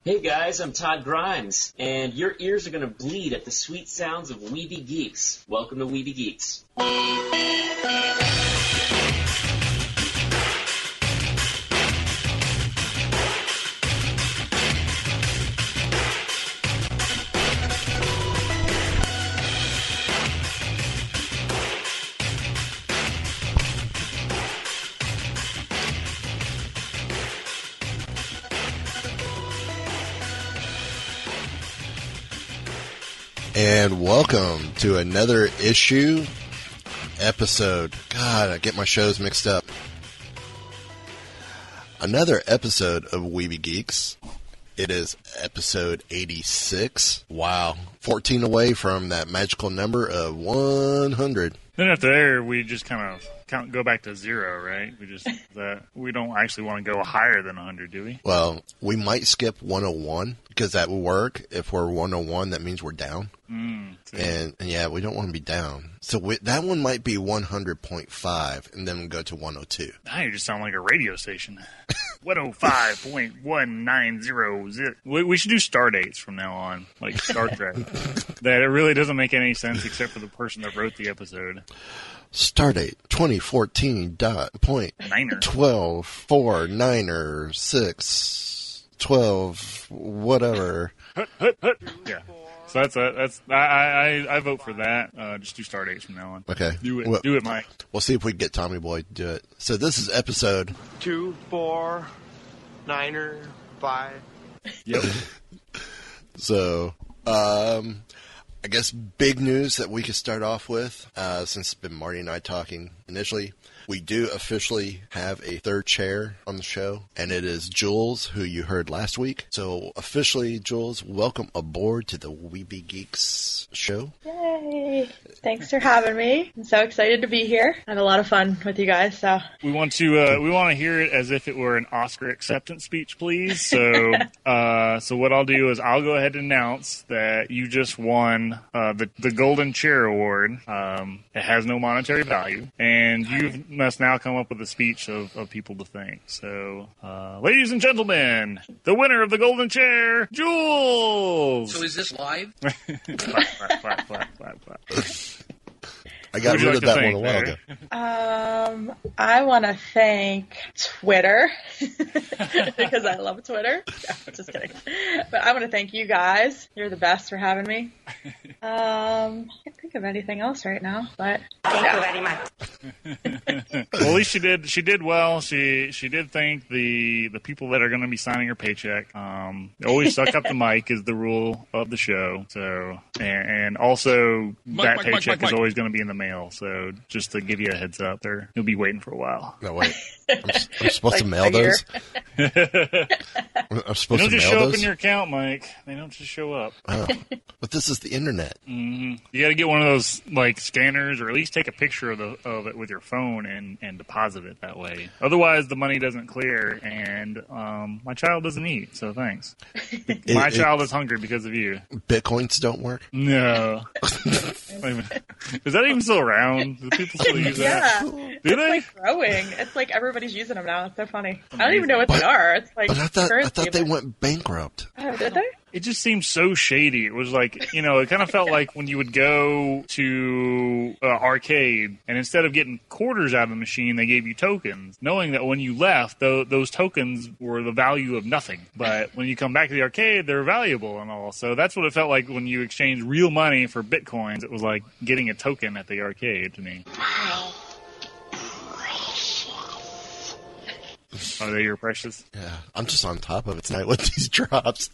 Hey guys, I'm Todd Grimes, and your ears are going to bleed at the sweet sounds of Weeby Geeks. Welcome to Weeby Geeks. And welcome to another episode. God, I get my shows mixed up. Another episode of Weeby Geeks. It is episode 86. Wow. 14 away from that magical number of 100. Then after there, we just kind of go back to zero, right? We don't actually want to go higher than 100, do we? Well, we might skip 101 because that will work. If we're 101, that means we're down. And yeah, we don't want to be down. So that one might be 100.5, and then we'll go to 102. Now you just sound like a radio station. 105.1900. We should do star dates from now on, like Star Trek. That it really doesn't make any sense except for the person that wrote the episode. Stardate 2014 point Niner 12 4 9er 6 12 whatever. Yeah. So I vote for that. Just do star dates from now on. Okay. Do it. Do it, Mike. We'll see if we can get Tommy Boy to do it. So this is episode 2 4 9er 5. Yep. So I guess big news that we could start off with, since it's been Marty and I talking initially. We do officially have a third chair on the show, and it is Jules, who you heard last week. So officially, Jules, welcome aboard to the Weeby Geeks show. Yay! Thanks for having me. I'm so excited to be here. I have a lot of fun with you guys. So we want to hear it as if it were an Oscar acceptance speech, please. So so what I'll do is I'll go ahead and announce that you just won the Golden Chair Award. It has no monetary value, and you must now come up with a speech of people to thank. So, ladies and gentlemen, the winner of the Golden Chair, Jules! So is this live? Clap. I got rid of that one a while ago. I want to thank Twitter because I love Twitter. No, just kidding. But I want to thank you guys. You're the best for having me. I can't think of anything else right now, but Thank you very much. Well, at least she did well. She did thank the people that are going to be signing her paycheck. Always suck up the mic is the rule of the show. So and also that paycheck is always going to be in the mail. So just to give you a heads up, there you'll be waiting for a while. No, wait. I'm supposed to mail those? I'm supposed they don't to just mail show those? up in your account, Mike. They don't just show up. Oh. But this is the internet. Mm-hmm. You got to get one of those like scanners, or at least take a picture of it with your phone and deposit it that way. Otherwise, the money doesn't clear, and my child doesn't eat. So thanks. My child is hungry because of you. Bitcoins don't work? No. Is that even still around? Do people still use that? yeah, Do they? it's like growing. It's like everybody's using them now. It's so funny. I don't even know what they are. It's like But I thought currency, they but- went bankrupt. Oh, did they? It just seemed so shady. It was like, it kind of felt like when you would go to arcade, and instead of getting quarters out of the machine, they gave you tokens, knowing that when you left, those tokens were the value of nothing. But when you come back to the arcade, they're valuable and all. So that's what it felt like when you exchanged real money for bitcoins. It was like getting a token at the arcade to me. Are they your precious? Yeah, I'm just on top of it tonight with these drops.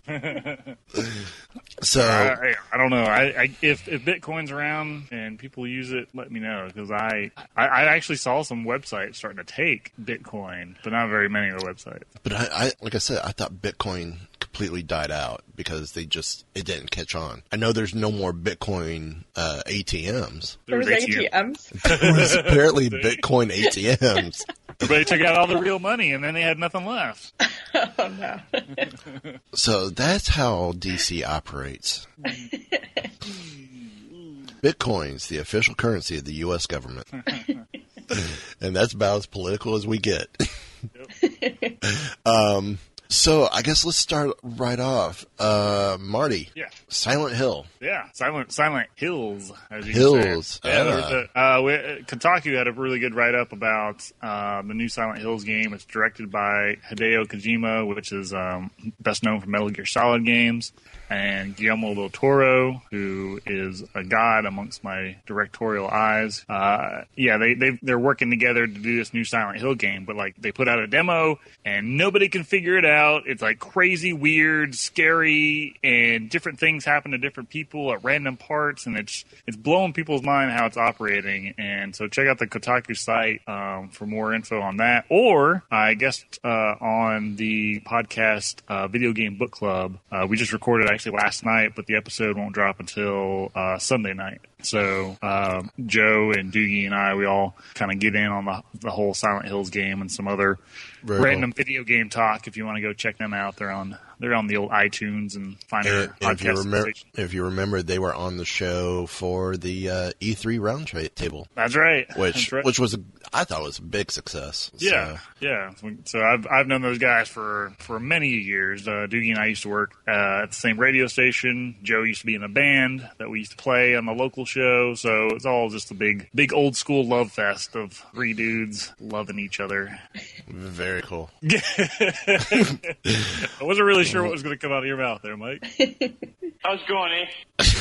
So I don't know. If Bitcoin's around and people use it, let me know, because I actually saw some websites starting to take Bitcoin, but not very many of the websites. But I like I said, I thought Bitcoin completely died out because it didn't catch on. I know there's no more Bitcoin ATMs. There was ATMs. There was apparently Bitcoin ATMs. Everybody took out all the real money, and then they had nothing left. Oh, no. So that's how DC operates. Bitcoin's the official currency of the U.S. government. And that's about as political as we get. So I guess let's start right off. Marty. Yeah. Silent Hill. Yeah, Silent Hills, as you Hills. can say. Kotaku had a really good write-up about the new Silent Hills game. It's directed by Hideo Kojima, which is best known for Metal Gear Solid games, and Guillermo del Toro, who is a god amongst my directorial eyes. They're working together to do this new Silent Hill game, but like they put out a demo and nobody can figure it out. It's like crazy, weird, scary, and different things happen to different people at random parts, and it's blowing people's mind how it's operating. And so check out the Kotaku site for more info on that. Or I guessed on the podcast Video Game Book Club. We just recorded actually last night, but the episode won't drop until Sunday night. So Joe and Doogie and I, we all kind of get in on the whole Silent Hills game and some other random video game talk. If you want to go check them out, they're on the old iTunes and find their podcast. If you remember, they were on the show for the E3 round table. That's right. Which was I thought was a big success. Yeah. So I've known those guys for many years. Doogie and I used to work at the same radio station. Joe used to be in a band that we used to play on the local show. So it's all just a big old school love fest of three dudes loving each other. Very cool. I wasn't really sure what was going to come out of your mouth there, Mike. How's it going, eh?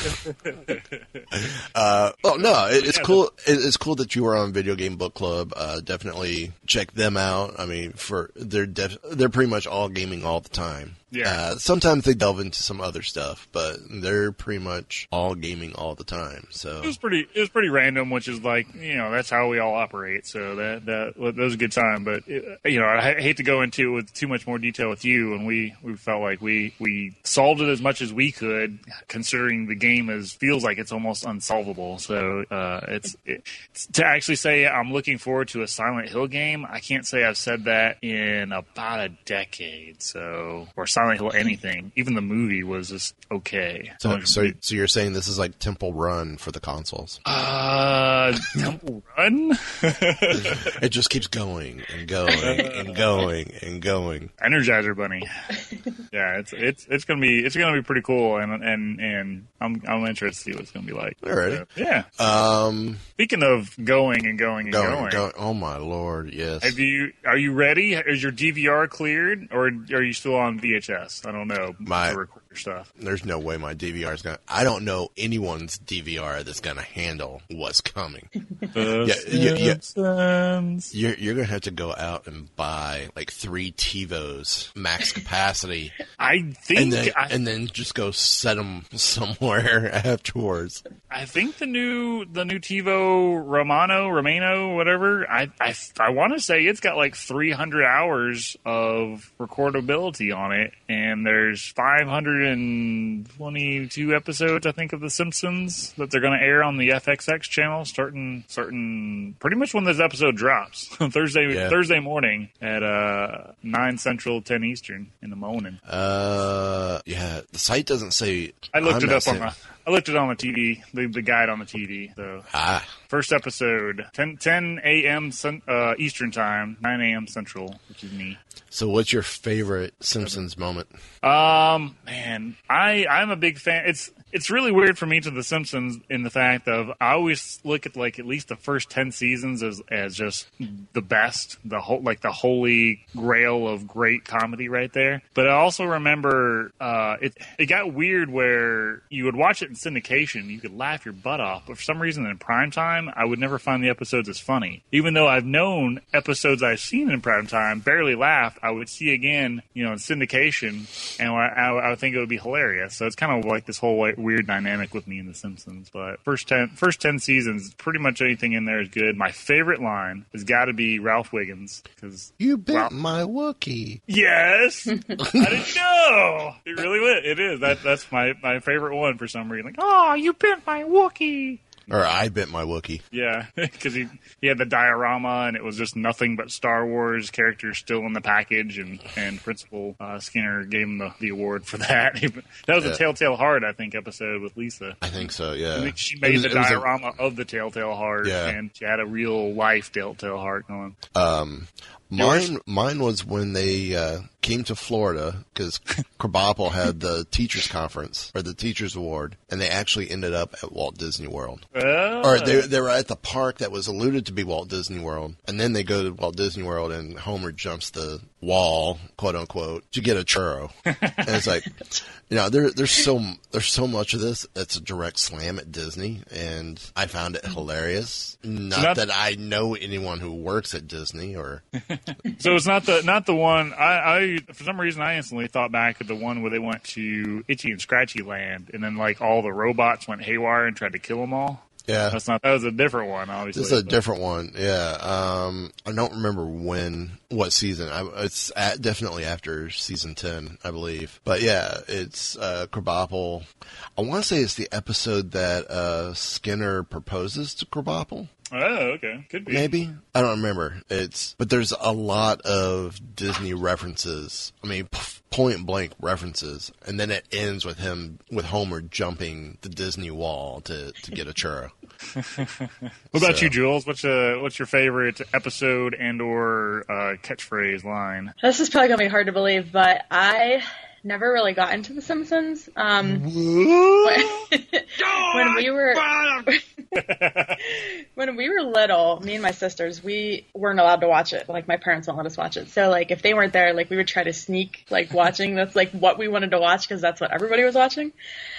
It's cool. It's cool that you were on Video Game Book Club. Definitely check them out. I mean, they're pretty much all gaming all the time. Yeah. Sometimes they delve into some other stuff, but they're pretty much all gaming all the time. So it was pretty random, which is like, that's how we all operate. So that was a good time. But I hate to go into it with too much more detail with you, and we felt like we solved it as much as we could, considering the game feels like it's almost unsolvable. So it's to actually say I'm looking forward to a Silent Hill game. I can't say I've said that in about a decade. So or Silent Hill anything. Even the movie was just okay. So you're saying this is like Temple Run for the consoles? Temple Run? It just keeps going and going and going and going. Energizer Bunny. Yeah, it's gonna be pretty cool, and I'm interested to see what it's gonna be like. Alrighty. Yeah. Speaking of going and going. Oh my lord, yes. Are you ready? Is your DVR cleared, or are you still on VHS? I don't know. To record your stuff. There's no way my DVR is gonna. I don't know anyone's DVR that's gonna handle what's coming. You're gonna have to go out and buy like 3 TiVos max capacity. I think, and then just go set them somewhere afterwards. I think the new TiVo Romano, whatever. I want to say it's got like 300 hours of recordability on it, and there's 522 episodes, I think, of The Simpsons that they're going to air on the FXX channel starting pretty much when this episode drops Thursday morning at 9 Central, 10 Eastern in the morning. The site doesn't say. I looked it up on the TV, the guide on the TV. So first episode, 10 a.m. Eastern time, 9 a.m. Central, which is me. So what's your favorite Simpsons moment? Man, I'm a big fan. It's really weird for me to The Simpsons in the fact of I always look at like at least the first 10 seasons as just the best, the holy grail of great comedy right there. But I also remember it got weird where you would watch it in syndication, you could laugh your butt off, but for some reason in prime time I would never find the episodes as funny. Even though I've known episodes I've seen in prime time barely laughed, I would see again, in syndication, and I would think it would be hilarious. So it's kind of like this whole weird dynamic with me in The Simpsons. But first 10 seasons, pretty much anything in there is good. My favorite line has got to be Ralph Wiggins, because you bit my Wookiee. Yes, I didn't know. It really was. It is. That's my favorite one for some reason. Like, oh, you bit my Wookiee. Or I bit my Wookiee. Yeah, because he had the diorama, and it was just nothing but Star Wars characters still in the package, and Principal Skinner gave him the award for that. That was a Telltale Heart, I think, episode with Lisa. I think so, yeah. I think she made the diorama of the Telltale Heart, and she had a real life Telltale Heart going. Mine was when they came to Florida because Krabappel had the teachers conference or the teachers award, and they actually ended up at Walt Disney World. Oh. Or they were at the park that was alluded to be Walt Disney World, and then they go to Walt Disney World, and Homer jumps the wall, quote unquote, to get a churro. And it's like, there's so much of this that's a direct slam at Disney, and I found it hilarious. Not that I know anyone who works at Disney or. So it's not the one. I for some reason I instantly thought back of the one where they went to Itchy and Scratchy Land, and then like all the robots went haywire and tried to kill them all. Yeah, that was a different one, obviously. This is a different one. Yeah, I don't remember what season. It's definitely after season 10, I believe. But yeah, it's Krabappel. I want to say it's the episode that Skinner proposes to Krabappel. Oh, okay. Could be. Maybe. I don't remember. But there's a lot of Disney references. I mean, point blank references. And then it ends with Homer jumping the Disney wall to get a churro. What about you, Jules? What's your favorite episode and or catchphrase line? This is probably going to be hard to believe, but I never really got into The Simpsons. When we were little, me and my sisters, we weren't allowed to watch it. Like, my parents won't let us watch it. So, like, if they weren't there, like, we would try to sneak, like, watching. That's, like, what we wanted to watch because that's what everybody was watching.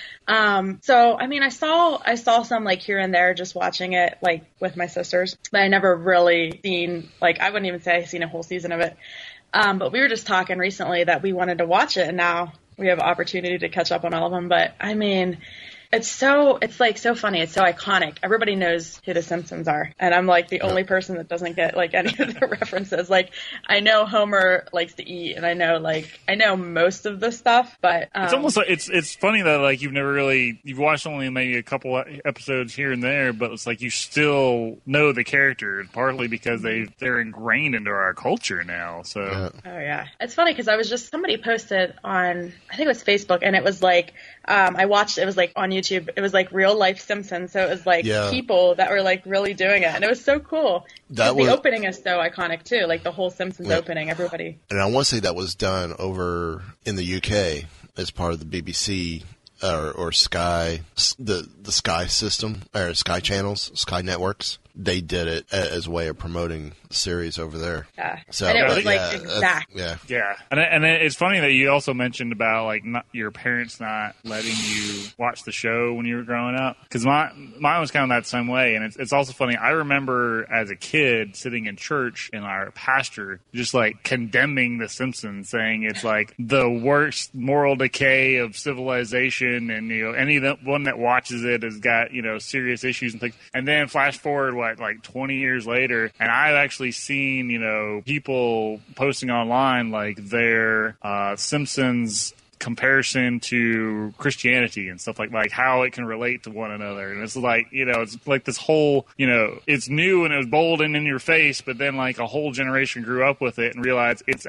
So, I mean, I saw some, like, here and there just watching it, like, with my sisters. But I never really seen, like, I wouldn't even say I've seen a whole season of it. But we were just talking recently that we wanted to watch it, and now we have an opportunity to catch up on all of them. But, I mean, it's so funny. It's so iconic. Everybody knows who the Simpsons are. And I'm like the only person that doesn't get like any of the references. Like, I know Homer likes to eat, and I know most of the stuff, but it's almost like it's funny that like you've watched only maybe a couple episodes here and there, but it's like you still know the character, partly because they're ingrained into our culture now. So Oh yeah. It's funny because somebody posted on, I think it was Facebook, and it was like I watched, it was like on YouTube, it was like real life Simpsons, so it was like people that were like really doing it, and it was so cool. The opening is so iconic too, like the whole Simpsons opening, everybody. And I want to say that was done over in the UK as part of the BBC or Sky, the Sky system, or Sky channels, Sky networks. They did it as a way of promoting the series over there. Yeah. So, and it was exact. Yeah. And it's funny that you also mentioned about like your parents not letting you watch the show when you were growing up. Because mine was kind of that same way. And it's also funny. I remember as a kid sitting in church and our pastor just like condemning The Simpsons, saying it's like the worst moral decay of civilization, and anyone that watches it has got serious issues and things. And then flash forward like 20 years later, and I've actually seen people posting online like their Simpsons comparison to Christianity and stuff like how it can relate to one another. And it's like, it's like this whole, it's new and it was bold and in your face, but then like a whole generation grew up with it and realized it's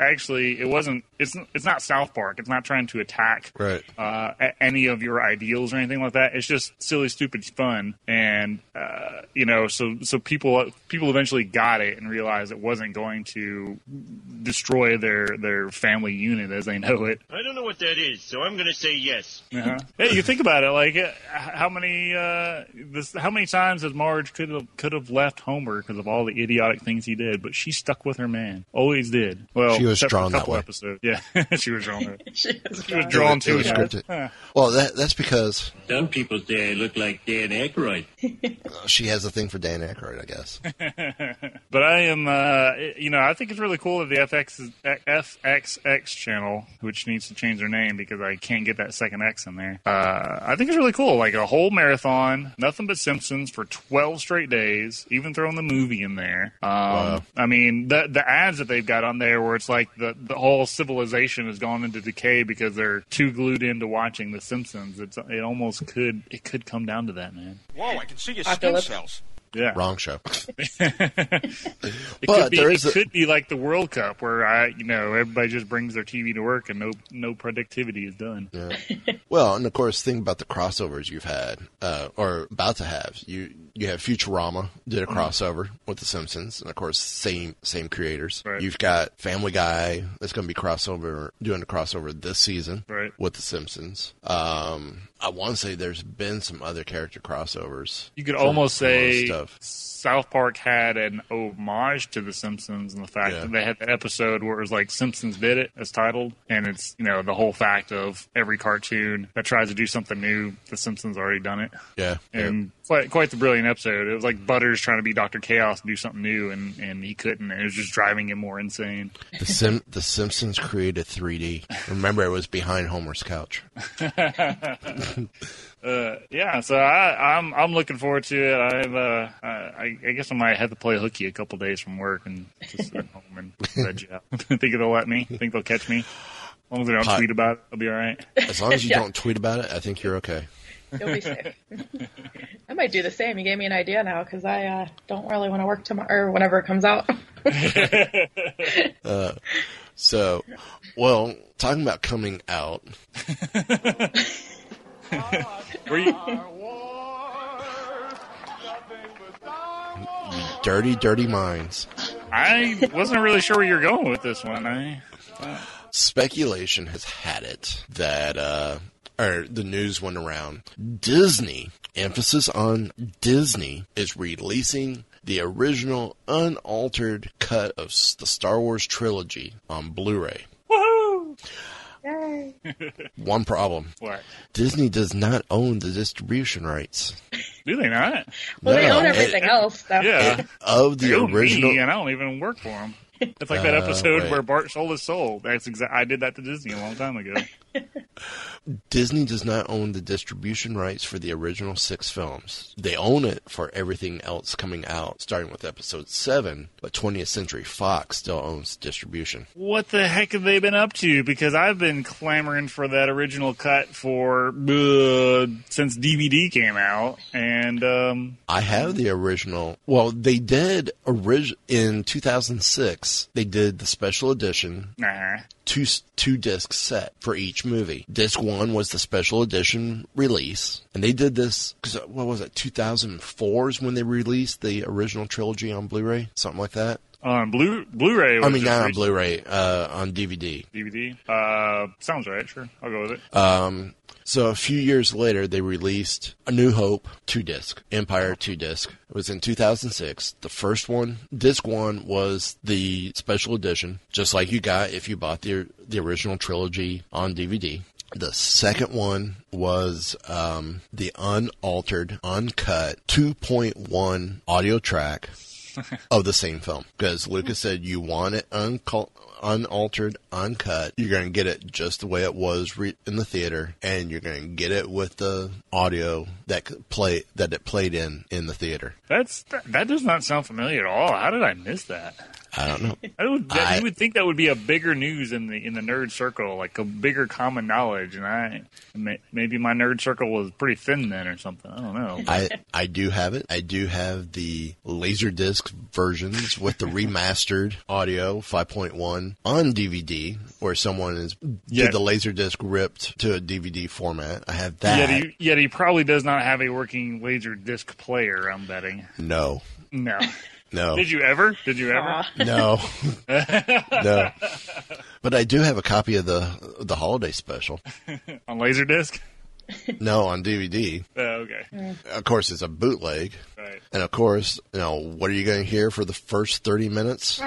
not South Park. It's not trying to attack any of your ideals or anything like that. It's just silly, stupid fun. And, so people eventually got it and realized it wasn't going to destroy their family unit as they know it. I don't know what that is, so I'm going to say yes. Uh-huh. Hey, you think about it, like how many times has Marge could have left Homer because of all the idiotic things he did, but she stuck with her man, always did. Well, she was drawn that way. Episodes. Yeah, she was drawn. she was drawn to it. Well, that's because some people say I look like Dan Aykroyd. She has a thing for Dan Aykroyd, I guess. But I am, I think it's really cool that the FXX channel, which needs to change their name because I can't get that second X in there. I think it's really cool. Like a whole marathon, nothing but Simpsons for 12 straight days, even throwing the movie in there. Wow. I mean, the ads that they've got on there where it's like the whole civilization has gone into decay because they're too glued into watching The Simpsons. It could come down to that, man. Whoa, I can see your skin cells. Yeah. Wrong show. It could be like the World Cup where everybody just brings their TV to work and no productivity is done. Yeah. Well, and of course, think about the crossovers you've had, or about to have. You have Futurama did a crossover with The Simpsons, and of course, same creators. Right. You've got Family Guy that's going to be doing a crossover this season with The Simpsons. I want to say there's been some other character crossovers. You could almost say stuff. South Park had an homage to The Simpsons in the fact that they had the episode where it was like Simpsons Did It as titled, and it's, the whole fact of every cartoon that tries to do something new, The Simpsons already done it. Yeah. And quite the brilliant episode. It was like Butters trying to be Dr. Chaos and do something new, and he couldn't, and it was just driving him more insane. The Simpsons created 3D. Remember, it was behind Homer's couch. So I'm looking forward to it. I guess I might have to play hooky a couple days from work and just sit home and veg out. Think they'll let me? Think they'll catch me? As long as they don't tweet about it, I'll be all right. As long as you don't tweet about it, I think you're okay. You'll be safe. I might do the same. You gave me an idea now because I don't really want to work tomorrow or whenever it comes out. Talking about coming out. Dirty minds. I wasn't really sure where you're going with this one. Speculation has had it that, or the news went around. Disney, emphasis on Disney, is releasing the original unaltered cut of the Star Wars trilogy on Blu-ray. Woohoo! Yay. One problem. What? Disney does not own the distribution rights. Do they not? Well, they own everything else. Though. Yeah. Of the original. Me, and I don't even work for them. It's like that episode where Bart sold his soul. That's I did that to Disney a long time ago. Disney does not own the distribution rights for the original 6 films. They own it for everything else coming out, starting with episode 7, but 20th Century Fox still owns distribution. What the heck have they been up to? Because I've been clamoring for that original cut for since DVD came out, and I have the original. Well, they did in 2006. They did the special edition. Two disc set for each movie. Disc 1 was the special edition release, and they did this because what was it? 2004 is when they released the original trilogy on Blu-ray, something like that. On Blu-ray. Not on Blu-ray. On DVD. DVD. Sounds right. Sure, I'll go with it. So a few years later, they released A New Hope 2-disc, Empire 2-disc. It was in 2006. The first one, disc 1, was the special edition, just like you got if you bought the original trilogy on DVD. The second one was the unaltered, uncut 2.1 audio track of the same film. Because Lucas said you want it unaltered, uncut. You're going to get it just the way it was in the theater, and you're going to get it with the audio that it played in the theater. That does not sound familiar at all. How did I miss that? I don't know. You would think that would be a bigger news in the nerd circle, like a bigger common knowledge. And maybe my nerd circle was pretty thin then or something. I don't know. I do have it. I do have the Laserdisc versions with the remastered audio 5.1 on DVD, where someone did the Laserdisc ripped to a DVD format. I have that. Yet he probably does not have a working Laserdisc player, I'm betting. No. No. Did you ever? No. No. But I do have a copy of the holiday special. On Laserdisc? No, on DVD. Oh, okay. Of course, it's a bootleg. Right. And of course, what are you going to hear for the first 30 minutes?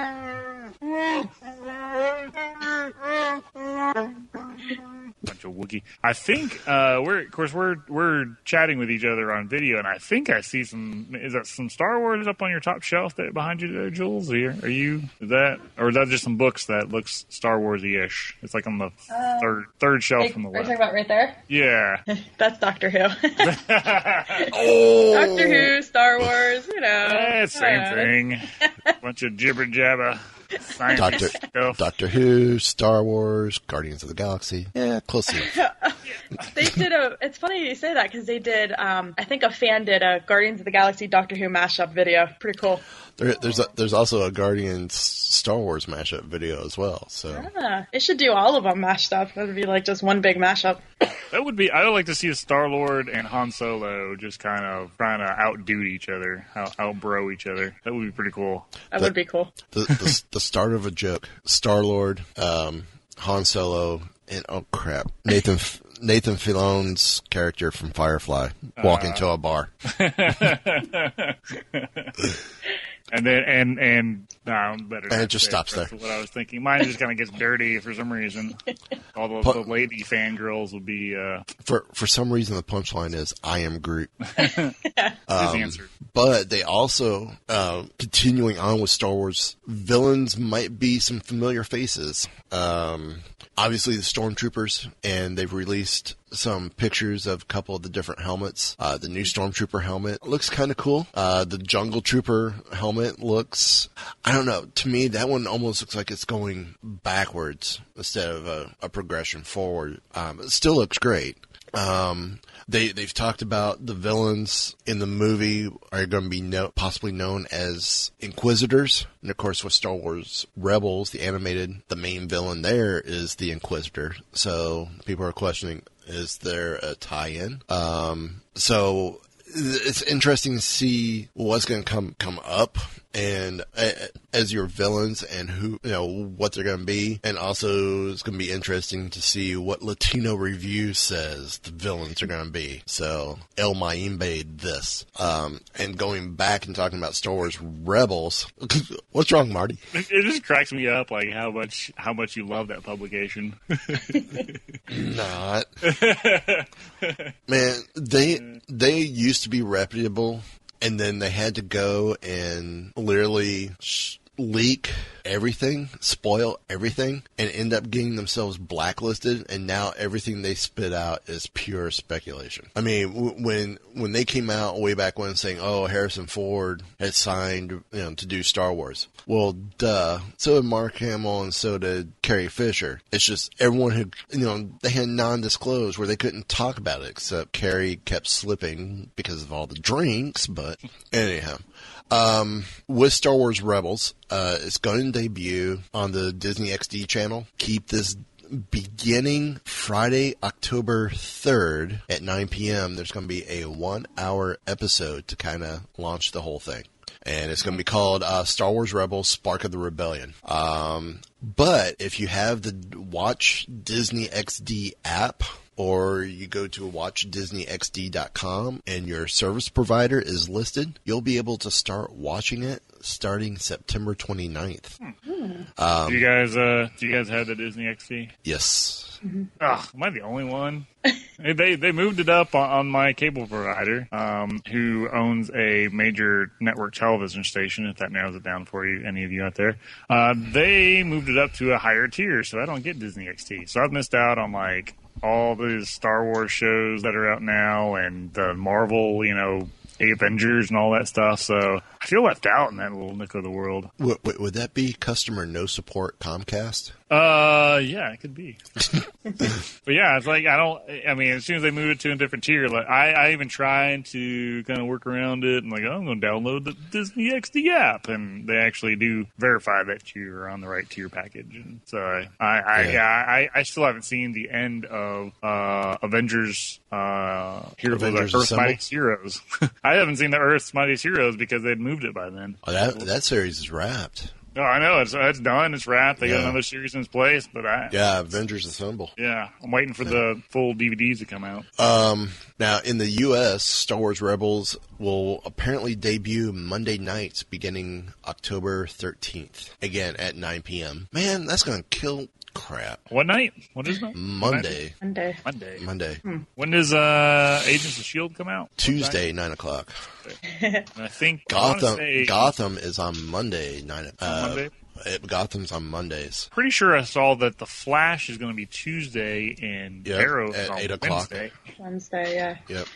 Bunch of Wookiee. I think we're chatting with each other on video, and I think I see is that some Star Wars up on your top shelf behind you there, Jules? Or is that just some books that looks Star Wars-y-ish? It's like on the third shelf from the left. Are you talking about right there? Yeah. That's Doctor Who. Oh! Doctor Who, Star Wars, Same thing. Bunch of jibber jabber. Doctor Who, Star Wars, Guardians of the Galaxy. Yeah, close enough. They did it's funny you say that because they did, I think a fan did a Guardians of the Galaxy Doctor Who mashup video. Pretty cool. There's also a Guardians Star Wars mashup video as well. So it should do all of them mashed up. That would be like just one big mashup. That would be. I would like to see a Star-Lord and Han Solo just kind of trying to outdo each other, outbro each other. That would be pretty cool. That would be cool. The start of a joke: Star-Lord, Han Solo, and oh crap, Nathan Fillon's character from Firefly walk into a bar. And then, no, better. And it just stops there. That's what I was thinking. Mine just kind of gets dirty for some reason. All the lady fangirls will be. For some reason, the punchline is "I am Groot." His answer. But they also, continuing on with Star Wars, villains might be some familiar faces. Obviously, the Stormtroopers, and they've released some pictures of a couple of the different helmets. The new Stormtrooper helmet looks kind of cool. The Jungle Trooper helmet looks, I don't know, to me that one almost looks like it's going backwards instead of a progression forward. It still looks great. They've talked about the villains in the movie are going to be possibly known as Inquisitors. And of course, with Star Wars Rebels, the animated, the main villain there is the Inquisitor. So people are questioning, is there a tie-in? So it's interesting to see what's going to come up and as your villains and who, what they're going to be. And also it's going to be interesting to see what Latino Review says the villains are going to be. So El Mayimbe this. And going back and talking about Star Wars Rebels. What's wrong, Marty? It just cracks me up, like how much you love that publication. Not. Man, they used to be reputable, and then they had to go and literally leak everything, spoil everything, and end up getting themselves blacklisted, and now everything they spit out is pure speculation. I mean, when they came out way back when saying, oh, Harrison Ford had signed to do Star Wars. Well, duh. So did Mark Hamill and so did Carrie Fisher. It's just everyone who, they had non-disclosed where they couldn't talk about it, except Carrie kept slipping because of all the drinks, but anyhow. With Star Wars Rebels, it's going to debut on the Disney XD channel. Keep this beginning Friday, October 3rd at 9 p.m. There's going to be a 1-hour episode to kind of launch the whole thing. And it's going to be called Star Wars Rebels Spark of the Rebellion. But if you have the Watch Disney XD app, or you go to watchdisneyxd.com and your service provider is listed, you'll be able to start watching it starting September 29th. Do you guys have the Disney XD? Yes. Mm-hmm. Am I the only one? They moved it up on my cable provider, who owns a major network television station, if that narrows it down for you, any of you out there. They moved it up to a higher tier, so I don't get Disney XD. So I've missed out on all the Star Wars shows that are out now and the Marvel, Avengers and all that stuff. So I feel left out in that little nick of the world. Would that be customer no support Comcast? Yeah, it could be. But yeah, it's like, as soon as they move it to a different tier, I even tried to kind of work around it and I'm going to download the Disney XD app, and they actually do verify that you're on the right tier package. And so I still haven't seen the end of Avengers Earth's Mightiest Heroes. I haven't seen the Earth's Mightiest Heroes because they'd moved it by then. Oh, that series is wrapped. No, I know. It's done. It's wrapped. They got another series in its place, but Avengers Assemble. Yeah, I'm waiting for the full DVDs to come out. Now, in the U.S., Star Wars Rebels will apparently debut Monday nights beginning October 13th. Again, at 9 p.m. Man, that's going to kill crap. What night? What is it? Monday. Monday. When does Agents of S.H.I.E.L.D. come out? Tuesday, 9 o'clock. And I think Gotham is on Monday. Monday? Gotham's on Mondays. Pretty sure I saw that The Flash is going to be Tuesday and Arrow is on 8 o'clock. Wednesday, yeah. Yep.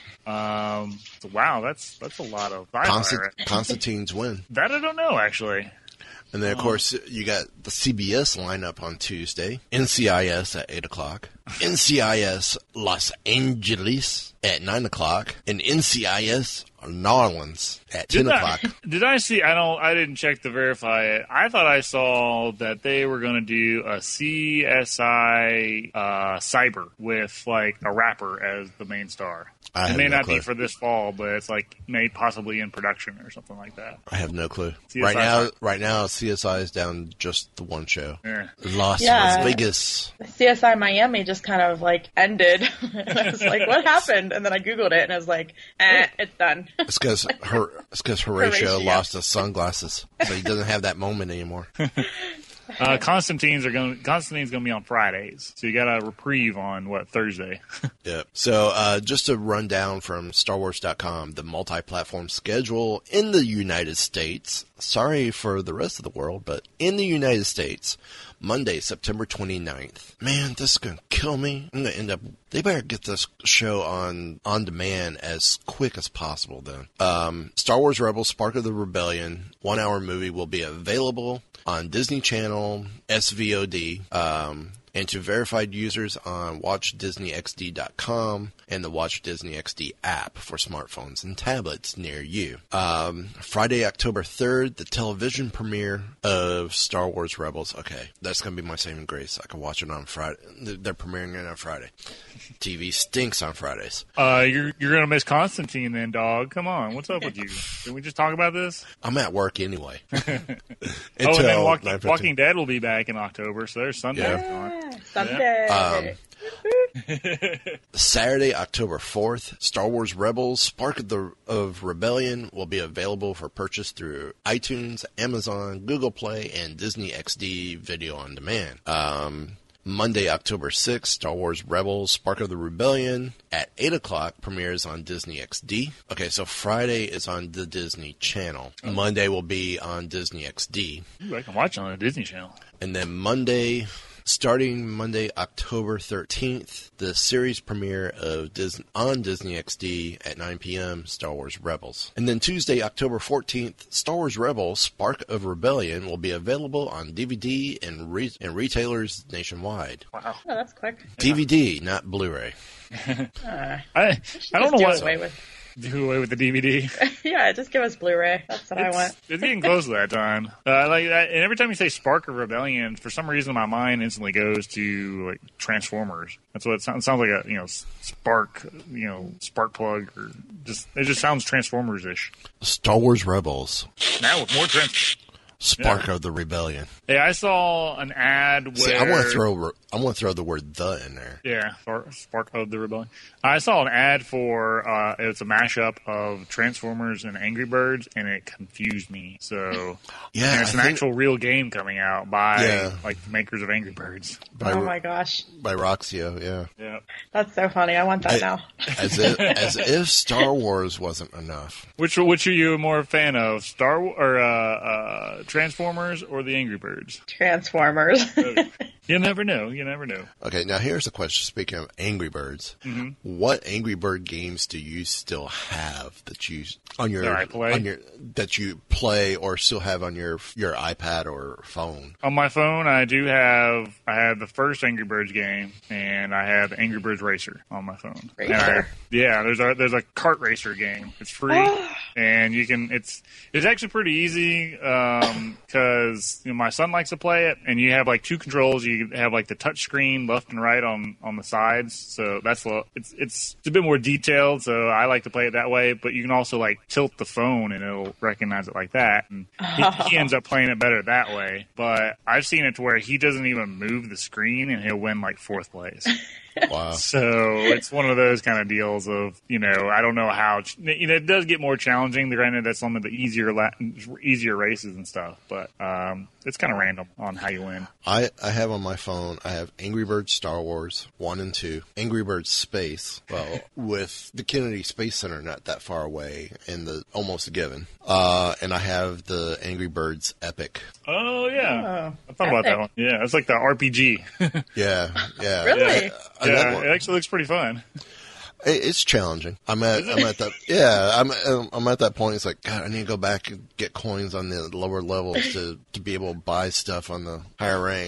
So wow, that's a lot of Constantine's win. That I don't know, actually. And then, of course, you got the CBS lineup on Tuesday. NCIS at 8 o'clock. NCIS Los Angeles at 9 o'clock and NCIS New Orleans at 10 o'clock. Did I see? I didn't check to verify it. I thought I saw that they were going to do a CSI Cyber with like a rapper as the main star. It may not be for this fall, but it's like maybe possibly in production or something like that. I have no clue. CSI Right now, CSI is down just the one show. Yeah. Las Vegas. CSI Miami just kind of like ended. And I was like, what happened? And then I Googled it and I was like, it's done. It's because Horatio lost his sunglasses, so he doesn't have that moment anymore. Constantine's going to be on Fridays, so you got a reprieve on Thursday. Yep. So just a rundown from StarWars.com, the multi-platform schedule in the United States. Sorry for the rest of the world, but in the United States, Monday, September 29th. Man, this is going to kill me. I'm going to end up... They better get this show on demand as quick as possible then. Star Wars Rebels Spark of the Rebellion 1-hour movie will be available on Disney Channel, SVOD, and to verified users on WatchDisneyXD.com and the Watch Disney XD app for smartphones and tablets near you. Friday, October 3rd, the television premiere of Star Wars Rebels. Okay, that's going to be my saving grace. I can watch it on Friday. They're premiering it on Friday. TV stinks on Fridays. You're going to miss Constantine then, dog. Come on. What's up with you? Can we just talk about this? I'm at work anyway. And then Walking Dead will be back in October, so there's Sunday. Yeah. Sunday. Saturday, October 4th, Star Wars Rebels Spark of Rebellion will be available for purchase through iTunes, Amazon, Google Play, and Disney XD Video on Demand. Monday, October 6th, Star Wars Rebels Spark of the Rebellion at 8 o'clock premieres on Disney XD. Okay, so Friday is on the Disney Channel. Monday will be on Disney XD. Ooh, I can watch it on the Disney Channel. And then starting Monday, October 13th, the series premiere of on Disney XD at 9 p.m., Star Wars Rebels. And then Tuesday, October 14th, Star Wars Rebels Spark of Rebellion will be available on DVD and retailers nationwide. Wow. Oh, that's quick. DVD, not Blu-ray. I don't know what... Do away with the DVD. Yeah, just give us Blu-ray. That's what I want. It's getting close to that time. And every time you say Spark of Rebellion, for some reason my mind instantly goes to like Transformers. That's what it sounds like. Spark, spark plug, or it just sounds Transformers-ish. Star Wars Rebels. Now with more Spark of the Rebellion. Hey, I saw an ad where... See, I want to throw the word "the" in there. Yeah, Spark of the Rebellion. I saw an ad for it's a mashup of Transformers and Angry Birds, and it confused me. So yeah, there's an actual real game coming out by the makers of Angry Birds. Oh my gosh! By Roxio, yeah. Yeah, that's so funny. I want that now. As if Star Wars wasn't enough. Which are you more a fan of, Transformers or the Angry Birds? Transformers. You never know. Okay, now here's a question. Speaking of Angry Birds, what Angry Bird games do you still have that you that you play or still have on your iPad or phone? On my phone, I have the first Angry Birds game, and I have Angry Birds Racer on my phone. There's a kart racer game. It's free, and you can. It's actually pretty easy because my son likes to play it, and you have like two controls. You have like the touch screen left and right on the sides, so it's a bit more detailed. So I like to play it that way. But you can also like tilt the phone, and it'll recognize it like that. And he ends up playing it better that way. But I've seen it to where he doesn't even move the screen, and he'll win like fourth place. Wow. So it's one of those kind of deals of, I don't know how, it does get more challenging. Granted, that's some of the easier races and stuff, but it's kind of random on how you win. I have on my phone, I have Angry Birds Star Wars 1 and 2, Angry Birds Space, with the Kennedy Space Center not that far away and almost a given. And I have the Angry Birds Epic. Oh, yeah. I thought about that one. Yeah, it's like the RPG. Yeah. Really? Yeah, it actually looks pretty fun. It's challenging. I'm at that point. It's like, God, I need to go back and get coins on the lower levels to be able to buy stuff on the higher rank.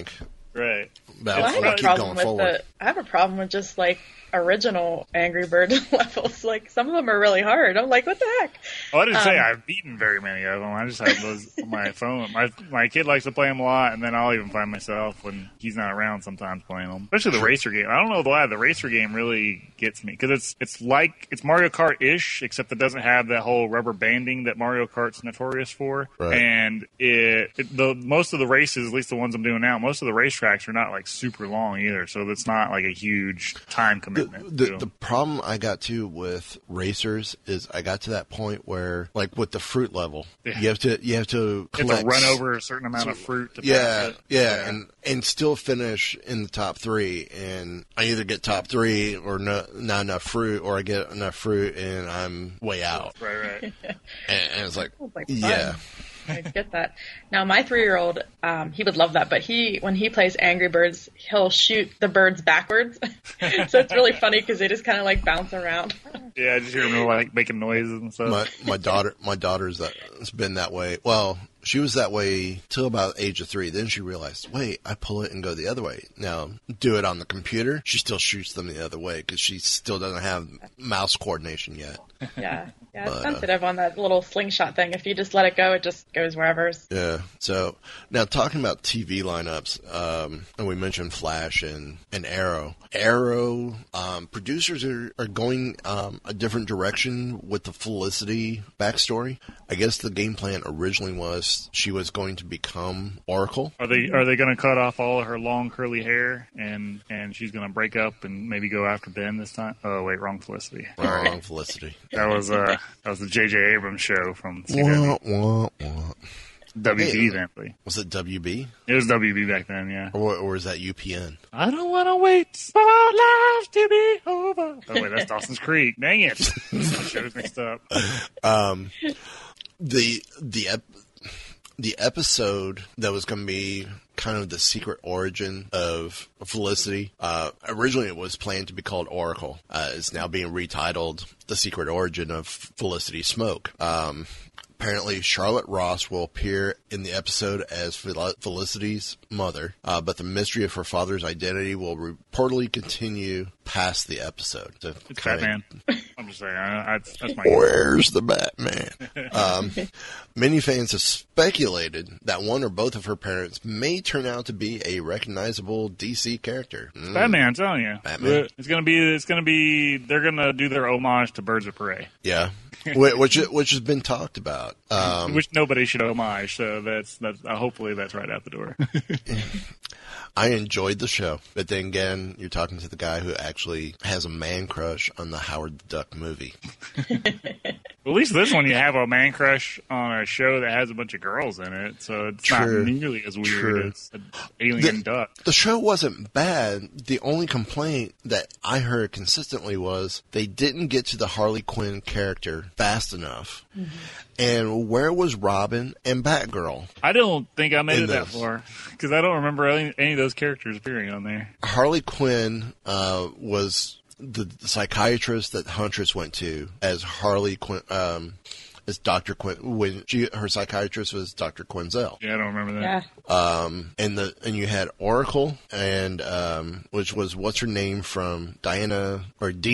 Right. But Well, I have we'll a keep problem going forward. with I have a problem with just like original Angry Bird levels. Like some of them are really hard. I'm like, what the heck? Oh, I didn't say I've beaten very many of them. I just have those on my phone. My kid likes to play them a lot, and then I'll even find myself when he's not around sometimes playing them. Especially the racer game. I don't know why the racer game really gets me because it's Mario Kart-ish, except it doesn't have that whole rubber banding that Mario Kart's notorious for. Right. And most of the races, at least the ones I'm doing now, most of the racetracks are not like super long either, so it's not like a huge time commitment. The problem I got to with racers is I got to that point where, like with the fruit level, you have to collect, run over a certain amount of fruit to pass it. and still finish in the top 3. And I either get top 3 or not enough fruit, or I get enough fruit and I'm way out. Right. And it's like, Fun. I get that. Now, my 3-year-old, he would love that, but when he plays Angry Birds, he'll shoot the birds backwards. So it's really funny because they just kind of like bounce around. Yeah, I just hear them like making noises and stuff. My daughter's has been that way. Well, she was that way till about the age of 3. Then she realized, wait, I pull it and go the other way. Now, do it on the computer. She still shoots them the other way because she still doesn't have mouse coordination yet. Yeah, it's sensitive on that little slingshot thing. If you just let it go, it just goes wherever. Yeah. So now talking about TV lineups, and we mentioned Flash and Arrow. Arrow producers are going a different direction with the Felicity backstory. I guess the game plan originally was she was going to become Oracle. Are they going to cut off all of her long curly hair and she's going to break up and maybe go after Ben this time? Oh wait, wrong Felicity. Wrong Felicity. That was the J.J. Abrams show from CW. WB then. Was it WB? It was WB back then, yeah. Or is that UPN? I don't want to wait for our lives to be over. Oh wait, that's Dawson's Creek. Dang it. The show's mixed up. The episode that was going to be kind of the secret origin of Felicity, originally it was planned to be called Oracle. It's now being retitled The Secret Origin of Felicity Smoke. Apparently, Charlotte Ross will appear in the episode as Felicity's mother, but the mystery of her father's identity will reportedly continue past the episode. So it's Batman. I'm just saying, that's my Where's the Batman? Many fans have speculated that one or both of her parents may turn out to be a recognizable DC character. Batman, I'm telling you. Batman. It's gonna be. They're gonna do their homage to Birds of Prey. Yeah. Which has been talked about. Which nobody should homage, so that's hopefully that's right out the door. I enjoyed the show, but then again, you're talking to the guy who actually has a man crush on the Howard the Duck movie. At least this one, you have a man crush on a show that has a bunch of girls in it, so it's not nearly as weird as an alien duck. The show wasn't bad. The only complaint that I heard consistently was they didn't get to the Harley Quinn character fast enough. Mm-hmm. And where was Robin and Batgirl? I don't think I made it that far, because I don't remember any of those characters appearing on there. Harley Quinn was the psychiatrist that Huntress went to as Harley Quinn, as Dr. Quinn, when her psychiatrist was Dr. Quinzel. Yeah, I don't remember that. Yeah. And you had Oracle, and which was what's her name from Dina.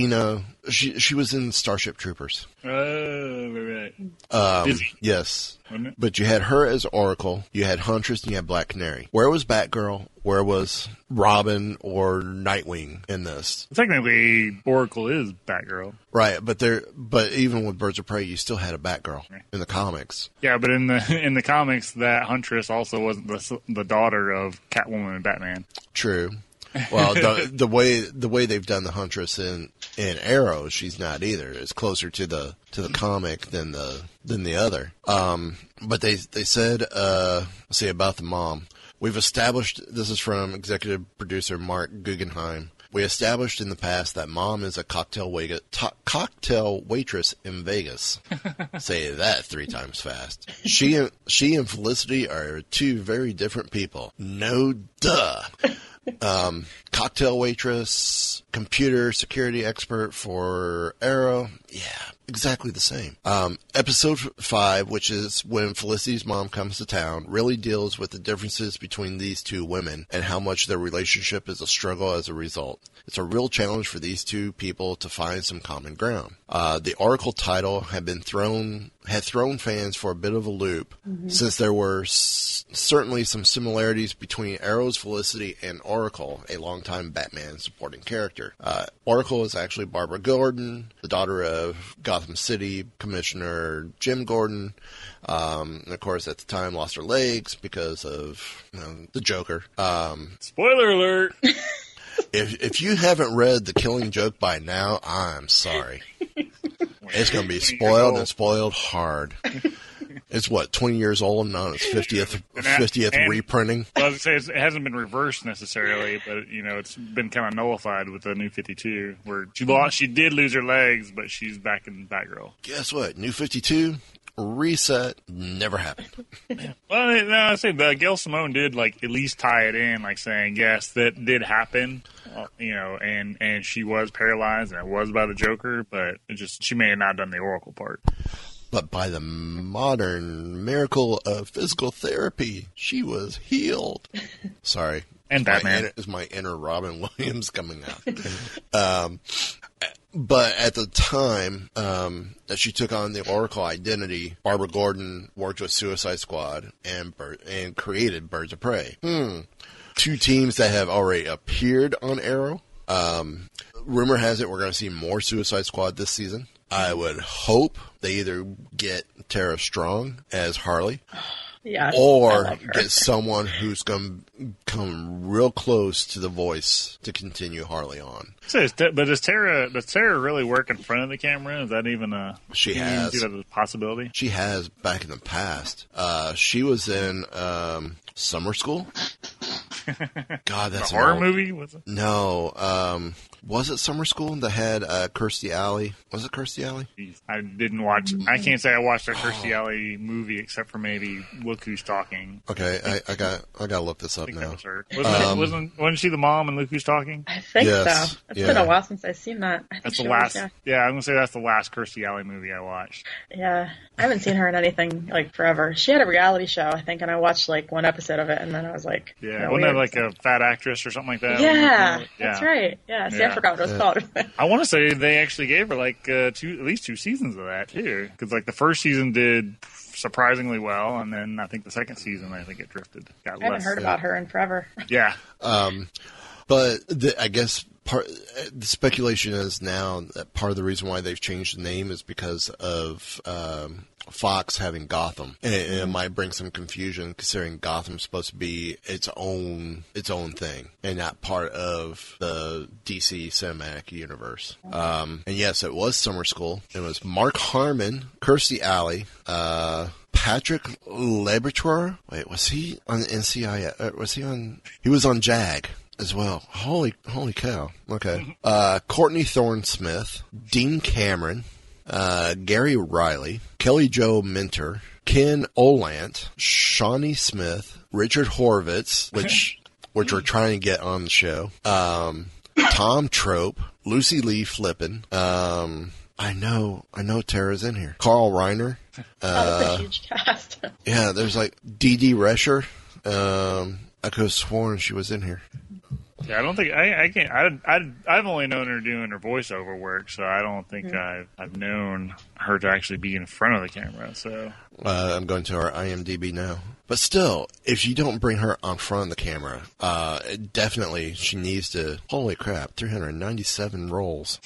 She was in Starship Troopers. Oh, right. Dizzy. Yes. But you had her as Oracle, you had Huntress, and you had Black Canary. Where was Batgirl? Where was Robin or Nightwing in this? Technically, Oracle is Batgirl. Right, but even with Birds of Prey, you still had a Batgirl in the comics. Yeah, but in the comics, that Huntress also wasn't the daughter of Catwoman and Batman. True. Well, the way they've done the Huntress in Arrow, she's not either. It's closer to the comic than the other. But they said, let's see about the mom. We've established, this is from executive producer Mark Guggenheim. We established in the past that Mom is a cocktail waitress in Vegas. Say that 3 times fast. She and Felicity are 2 very different people. No duh. Cocktail waitress, computer security expert for Arrow. Yeah, exactly the same. Episode 5, which is when Felicity's mom comes to town, really deals with the differences between these two women and how much their relationship is a struggle as a result. It's a real challenge for these two people to find some common ground. The Oracle title had thrown fans for a bit of a loop, since there were certainly some similarities between Arrow's Felicity and Oracle, a longtime Batman supporting character. Oracle is actually Barbara Gordon, the daughter of Gotham City Commissioner Jim Gordon. And of course, at the time, lost her legs because of the Joker. Spoiler alert! If you haven't read The Killing Joke by now, I'm sorry. It's going to be spoiled and spoiled hard. It's 20 years old and on its 50th reprinting? Well, I was going to say, it hasn't been reversed necessarily, but, it's been kind of nullified with the New 52, where she did lose her legs, but she's back in Batgirl. Guess what? New 52, reset, never happened. Well, no, I say Gail Simone did, at least tie it in, saying, yes, that did happen, and she was paralyzed, and it was by the Joker, but she may have not done the Oracle part. But by the modern miracle of physical therapy, she was healed. Sorry. And Batman. Is my inner Robin Williams coming out. But at the time that she took on the Oracle identity, Barbara Gordon worked with Suicide Squad and created Birds of Prey. Two teams that have already appeared on Arrow. Rumor has it we're going to see more Suicide Squad this season. I would hope they either get Tara Strong as Harley, or get someone who's going to come real close to the voice to continue Harley on. But does Tara really work in front of the camera? Is that even a possibility? She has back in the past. She was in Summer School. God, that's a horror movie? Was it? No. Was it Summer School that had Kirstie Alley? Was it Kirstie Alley? I didn't watch. I can't say I watched a Kirstie Alley movie except for maybe Look Who's Talking. Okay, I got to look this up now. Wasn't she the mom in Look Who's Talking? I think so. It's been a while since I've seen that. That's the last. Yeah, I'm gonna say that's the last Kirstie Alley movie I watched. Yeah, I haven't seen her in anything forever. She had a reality show, I think, and I watched one episode of it, and then I was like, yeah, wasn't that a fat actress or something like that? Yeah, that's right. Yeah, see, I forgot what it was called. I want to say they actually gave her at least 2 seasons of that too, because the first season did surprisingly well, and then I think the second season, it drifted. I haven't heard about her in forever. Yeah. But I guess the speculation is now that part of the reason why they've changed the name is because of Fox having Gotham, and it might bring some confusion considering Gotham's supposed to be its own thing and not part of the DC cinematic universe. And yes, it was Summer School. It was Mark Harmon, Kirstie Alley, Patrick Laboratory. Wait, was he on NCIS? He was on JAG as well. Holy cow. Okay. Courtney Thorne-Smith, Dean Cameron, Gary Riley, Kelly Jo Minter, Ken Olant, Shawnee Smith, Richard Horvitz, which we're trying to get on the show, Tom Trope, Lucy Lee Flippin, I know Tara's in here, Carl Reiner. That's a huge cast. Yeah, there's Dee Dee Rescher. I could have sworn she was in here. Yeah, I don't think I can't. I've only known her doing her voiceover work, so I don't think I've known her to actually be in front of the camera. So I'm going to our IMDb now. But still, if you don't bring her on front of the camera, definitely she needs to. Holy crap, 397 roles.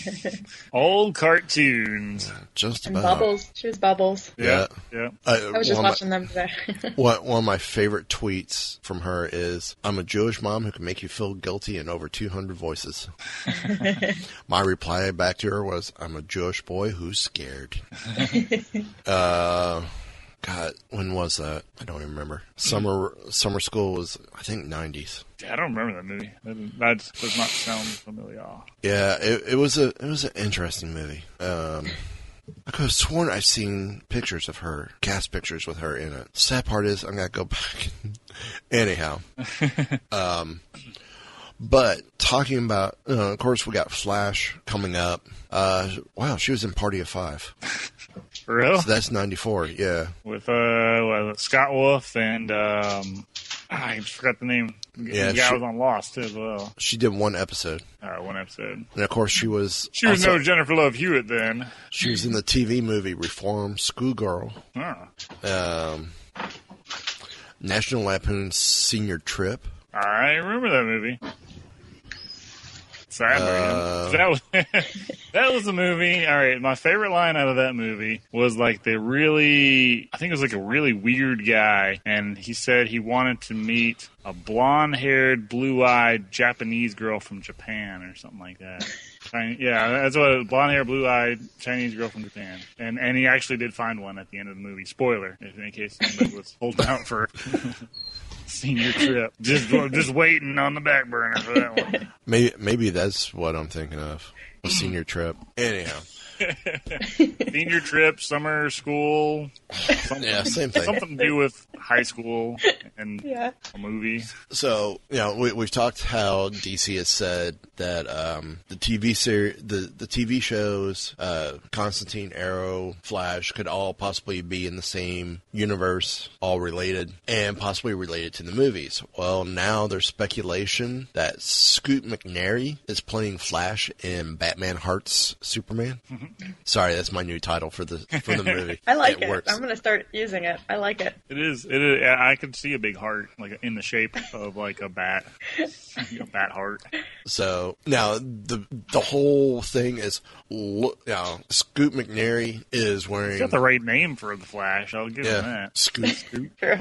Old cartoons. Just and about. Bubbles. She was Bubbles. Yeah. I was just watching them today. One of my favorite tweets from her is, "I'm a Jewish mom who can make you feel guilty in over 200 voices." My reply back to her was, "I'm a Jewish boy who's scared." God, when was that? I don't even remember. Summer School was, I think, 90s. Yeah, I don't remember that movie. That does not sound familiar. Yeah, it was an interesting movie. I could have sworn I've seen pictures of her, cast pictures with her in it. Sad part is, I'm gonna go back. Anyhow, But talking about, of course, we got Flash coming up. Wow, she was in Party of Five. For real? So that's 94, yeah. With Scott Wolf and I just forgot the name. Yeah, the guy was on Lost too as well. She did one episode. One episode. And of course, she was no Jennifer Love Hewitt then. She was in the TV movie Reform Schoolgirl. Oh. National Lampoon's Senior Trip. I remember that movie. Sadly, that was the movie. All right, my favorite line out of that movie was like I think it was like a really weird guy, and he said he wanted to meet a blonde-haired, blue-eyed Japanese girl from Japan or something like that. Yeah, that's what blonde-haired, blue-eyed Chinese girl from Japan, and he actually did find one at the end of the movie. Spoiler, in case somebody was holding out for. Senior Trip. Just waiting on the back burner for that one. Maybe that's what I'm thinking of. A Senior Trip. Anyhow. Senior Trip, summer school. Yeah, same thing. Something to do with high school and a movie. So, we've talked how DC has said that the TV series, the TV shows, Constantine, Arrow, Flash could all possibly be in the same universe, all related, and possibly related to the movies. Well, now there's speculation that Scoot McNairy is playing Flash in Batman Hearts Superman. Mm-hmm. Sorry, that's my new title for the movie. I like it. Works. I'm going to start using it. I like it. It is. I could see a big heart, like in the shape of like a bat, a bat heart. So now the whole thing is, Scoot McNairy is wearing. He's got the right name for the Flash. I'll give him that. Scoot. True.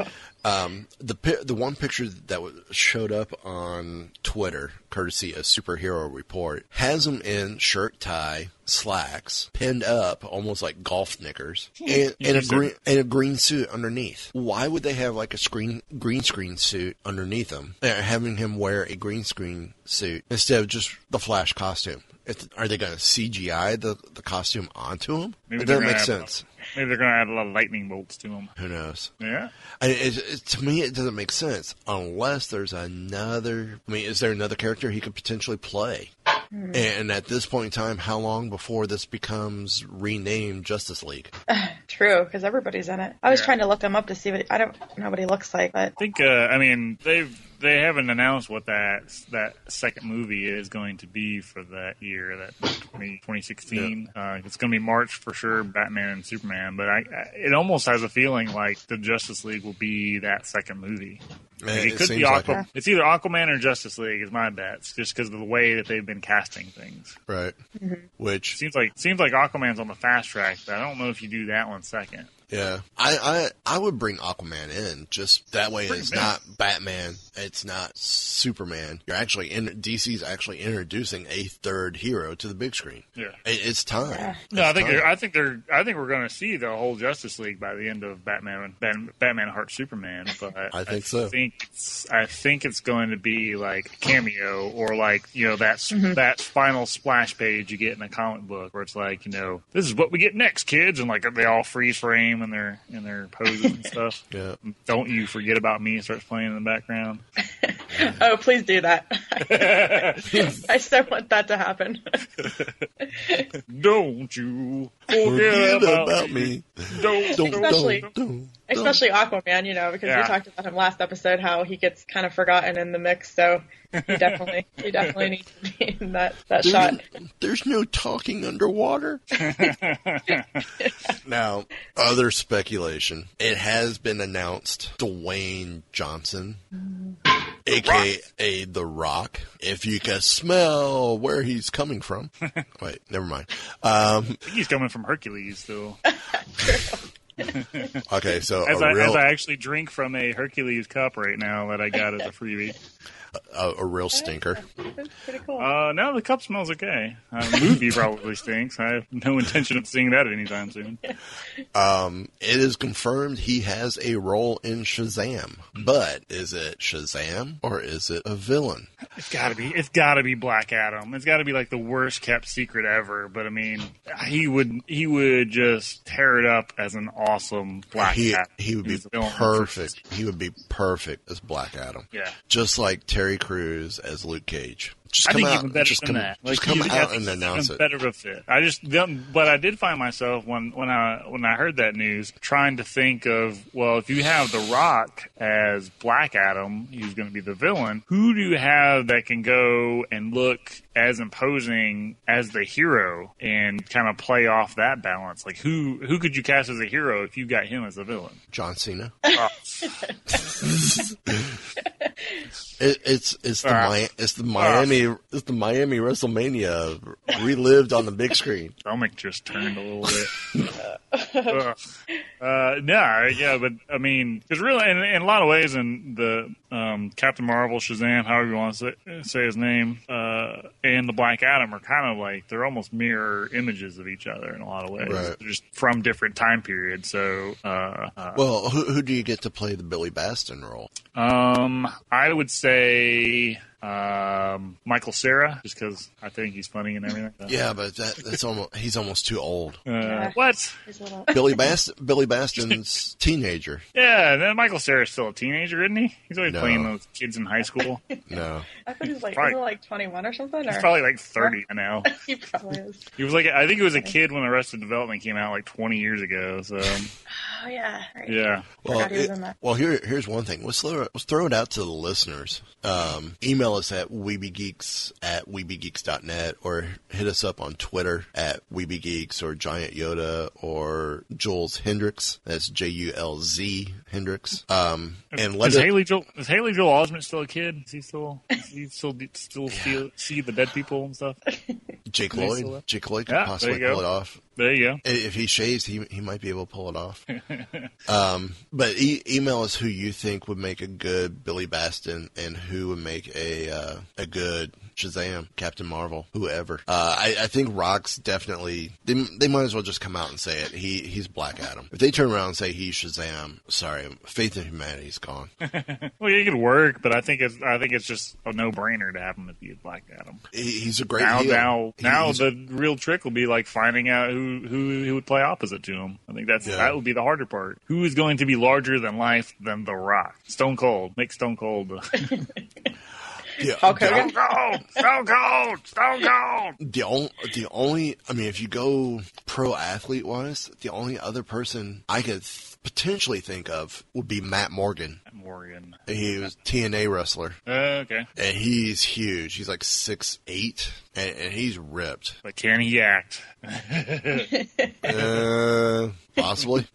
The one picture that showed up on Twitter, courtesy of Superhero Report, has him in shirt, tie, slacks, pinned up, almost like golf knickers, and a green suit underneath. Why would they have like a green screen suit underneath him? They're having him wear a green screen suit instead of just the Flash costume. Are they going to CGI the costume onto him? It doesn't make sense. Maybe they're going to add a lot of lightning bolts to him. Who knows? Yeah. To me, it doesn't make sense unless there's another. I mean, is there another character he could potentially play? And at this point in time, how long before this becomes renamed Justice League? True, because everybody's in it. I was trying to look him up to see I don't know what he looks like, but I think they haven't announced what that second movie is going to be for that year, that 2016. Yeah. It's going to be March for sure, Batman and Superman. But it almost has a feeling like the Justice League will be that second movie. Like it could be it's either Aquaman or Justice League is my bet, just because of the way that they've been casting things. Right. Mm-hmm. Which seems like Aquaman's on the fast track, but I don't know if you do that one second. Yeah, I would bring Aquaman in, just that way. It's not Batman, it's not Superman. You're actually DC's actually introducing a third hero to the big screen. Yeah, it's time. Yeah. No, I think we're going to see the whole Justice League by the end of Batman Heart Superman. But I think it's going to be like a cameo or like that final splash page you get in a comic book where it's like this is what we get next, kids, and like they all freeze frame in their poses and stuff. Yeah. Don't you forget about me starts playing in the background. Oh, please do that. I so want that to happen. Don't you forget about me. Don't. Especially Aquaman, because we talked about him last episode, how he gets kind of forgotten in the mix, so he definitely needs to be in that shot. There's no talking underwater. Now, other speculation. It has been announced Dwayne Johnson, a.k.a. The Rock, if you can smell where he's coming from. Wait, never mind. I think he's coming from Hercules, still. Okay, so as I actually drink from a Hercules cup right now that I got as a freebie. A real stinker. That's pretty cool. No, the cup smells okay. The movie probably stinks. I have no intention of seeing that anytime soon. It is confirmed he has a role in Shazam, but is it Shazam or is it a villain? It's gotta be Black Adam. It's gotta be like the worst kept secret ever. But I mean, he would just tear it up as an awesome Black Adam. He would be perfect. He would be perfect as Black Adam. Yeah, just like Terry Terry Crews as Luke Cage. I think even better than that. Just come out and announce it. Better of a fit. But I did find myself when I heard that news trying to think of, well, if you have The Rock as Black Adam, he's going to be the villain. Who do you have that can go and look as imposing as the hero and kind of play off that balance? Like who could you cast as a hero if you got him as a villain? John Cena. Oh. It's the Miami WrestleMania relived on the big screen. Stomach just turned a little bit. But I mean, because really, in a lot of ways, in the Captain Marvel, Shazam, however you want to say his name, and the Black Adam are kind of like they're almost mirror images of each other in a lot of ways, right. They're just from different time periods. So, well, who do you get to play the Billy Baston role? I would say Michael Cera, just because I think he's funny and everything. Yeah, but he's almost too old. What? Billy Baston's teenager. Yeah, then Michael Cera's still a teenager, isn't he? He's always playing those kids in high school. No. I thought he was like 21 or something. He's probably like 30 now. He probably is. He was like, I think he was a kid when Arrested Development came out like 20 years ago. So. Oh yeah. Right. Yeah. Well, here's one thing. Let's throw it out to the listeners. Email us at weebygeeks@weebygeeks.net or hit us up on Twitter at weebygeeks or Giant Yoda or Jules Hendricks. That's Julz Hendricks. And is Haley Joel Osment still a kid? Does he still see the dead people and stuff? Jake Lloyd could possibly pull it off. There you go. If he shaves, he might be able to pull it off. But email us who you think would make a good Billy Baston and who would make a good Shazam, Captain Marvel, whoever. I think Rock's definitely. They might as well just come out and say it. He's Black Adam. If they turn around and say he's Shazam, sorry, faith in humanity's gone. Well, it could work, but I think it's just a no-brainer to have him to be Black Adam. He's a great heel. Now the real trick will be like finding out who would play opposite to him. I think that would be the harder part. Who is going to be larger than life than The Rock? Stone Cold. Make Stone Cold. Yeah, Hulk Hogan? Stone Cold! The only, I mean, if you go pro athlete wise, the only other person I could potentially think of would be Matt Morgan. He was a TNA wrestler. Okay. And he's huge. He's like 6'8", and he's ripped. But can he act? Possibly.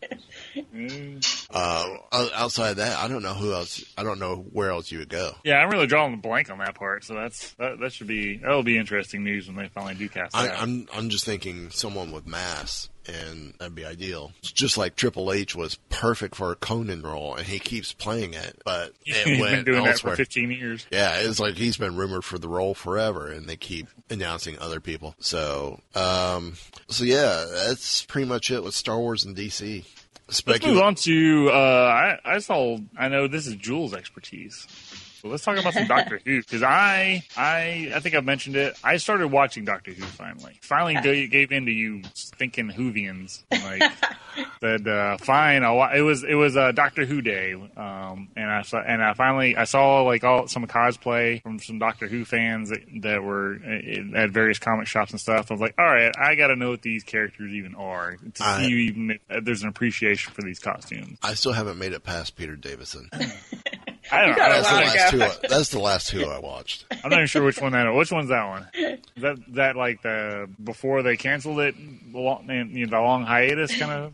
Outside of that, I don't know who else. I don't know where else you would go. Yeah, I'm really drawing the blank on that part. So that'll be interesting news when they finally do cast that. I'm just thinking someone with mass, and that'd be ideal. It's just like Triple H was perfect for a Conan role, and he keeps playing it, but he's been doing elsewhere. that for 15 years. Yeah, it's like he's been rumored for the role forever, and they keep announcing other people. So yeah, that's pretty much it with Star Wars and DC. Let's move on to I know this is Jules' expertise. So let's talk about some Doctor Who, because I think I've mentioned it. I started watching Doctor Who finally gave in to you thinking Whovians. Like said, fine. It was Doctor Who Day, and I finally saw like some cosplay from some Doctor Who fans that were at various comic shops and stuff. I was like, all right, I got to know what these characters even are to see even if there's an appreciation for these costumes. I still haven't made it past Peter Davison. I don't know. That's the last two I watched. I'm not even sure which one that is. Which one's that one? Is that like the before they canceled it, the long hiatus kind of?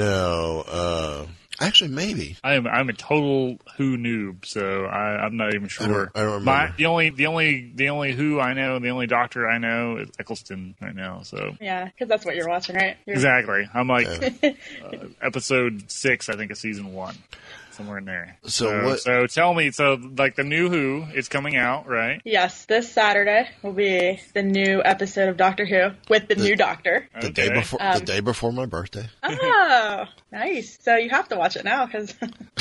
No. Actually, maybe. I'm a total Who noob, so I'm not even sure. I don't remember. The only Who I know, the only Doctor I know is Eccleston right now. So yeah, because that's what you're watching, right? Exactly. I'm like episode 6, I think, of season 1. Somewhere in there. So tell me, like the new Who is coming out, right? Yes, this Saturday will be the new episode of Doctor Who with the new Doctor. The day before my birthday. Oh, nice. So you have to watch it now because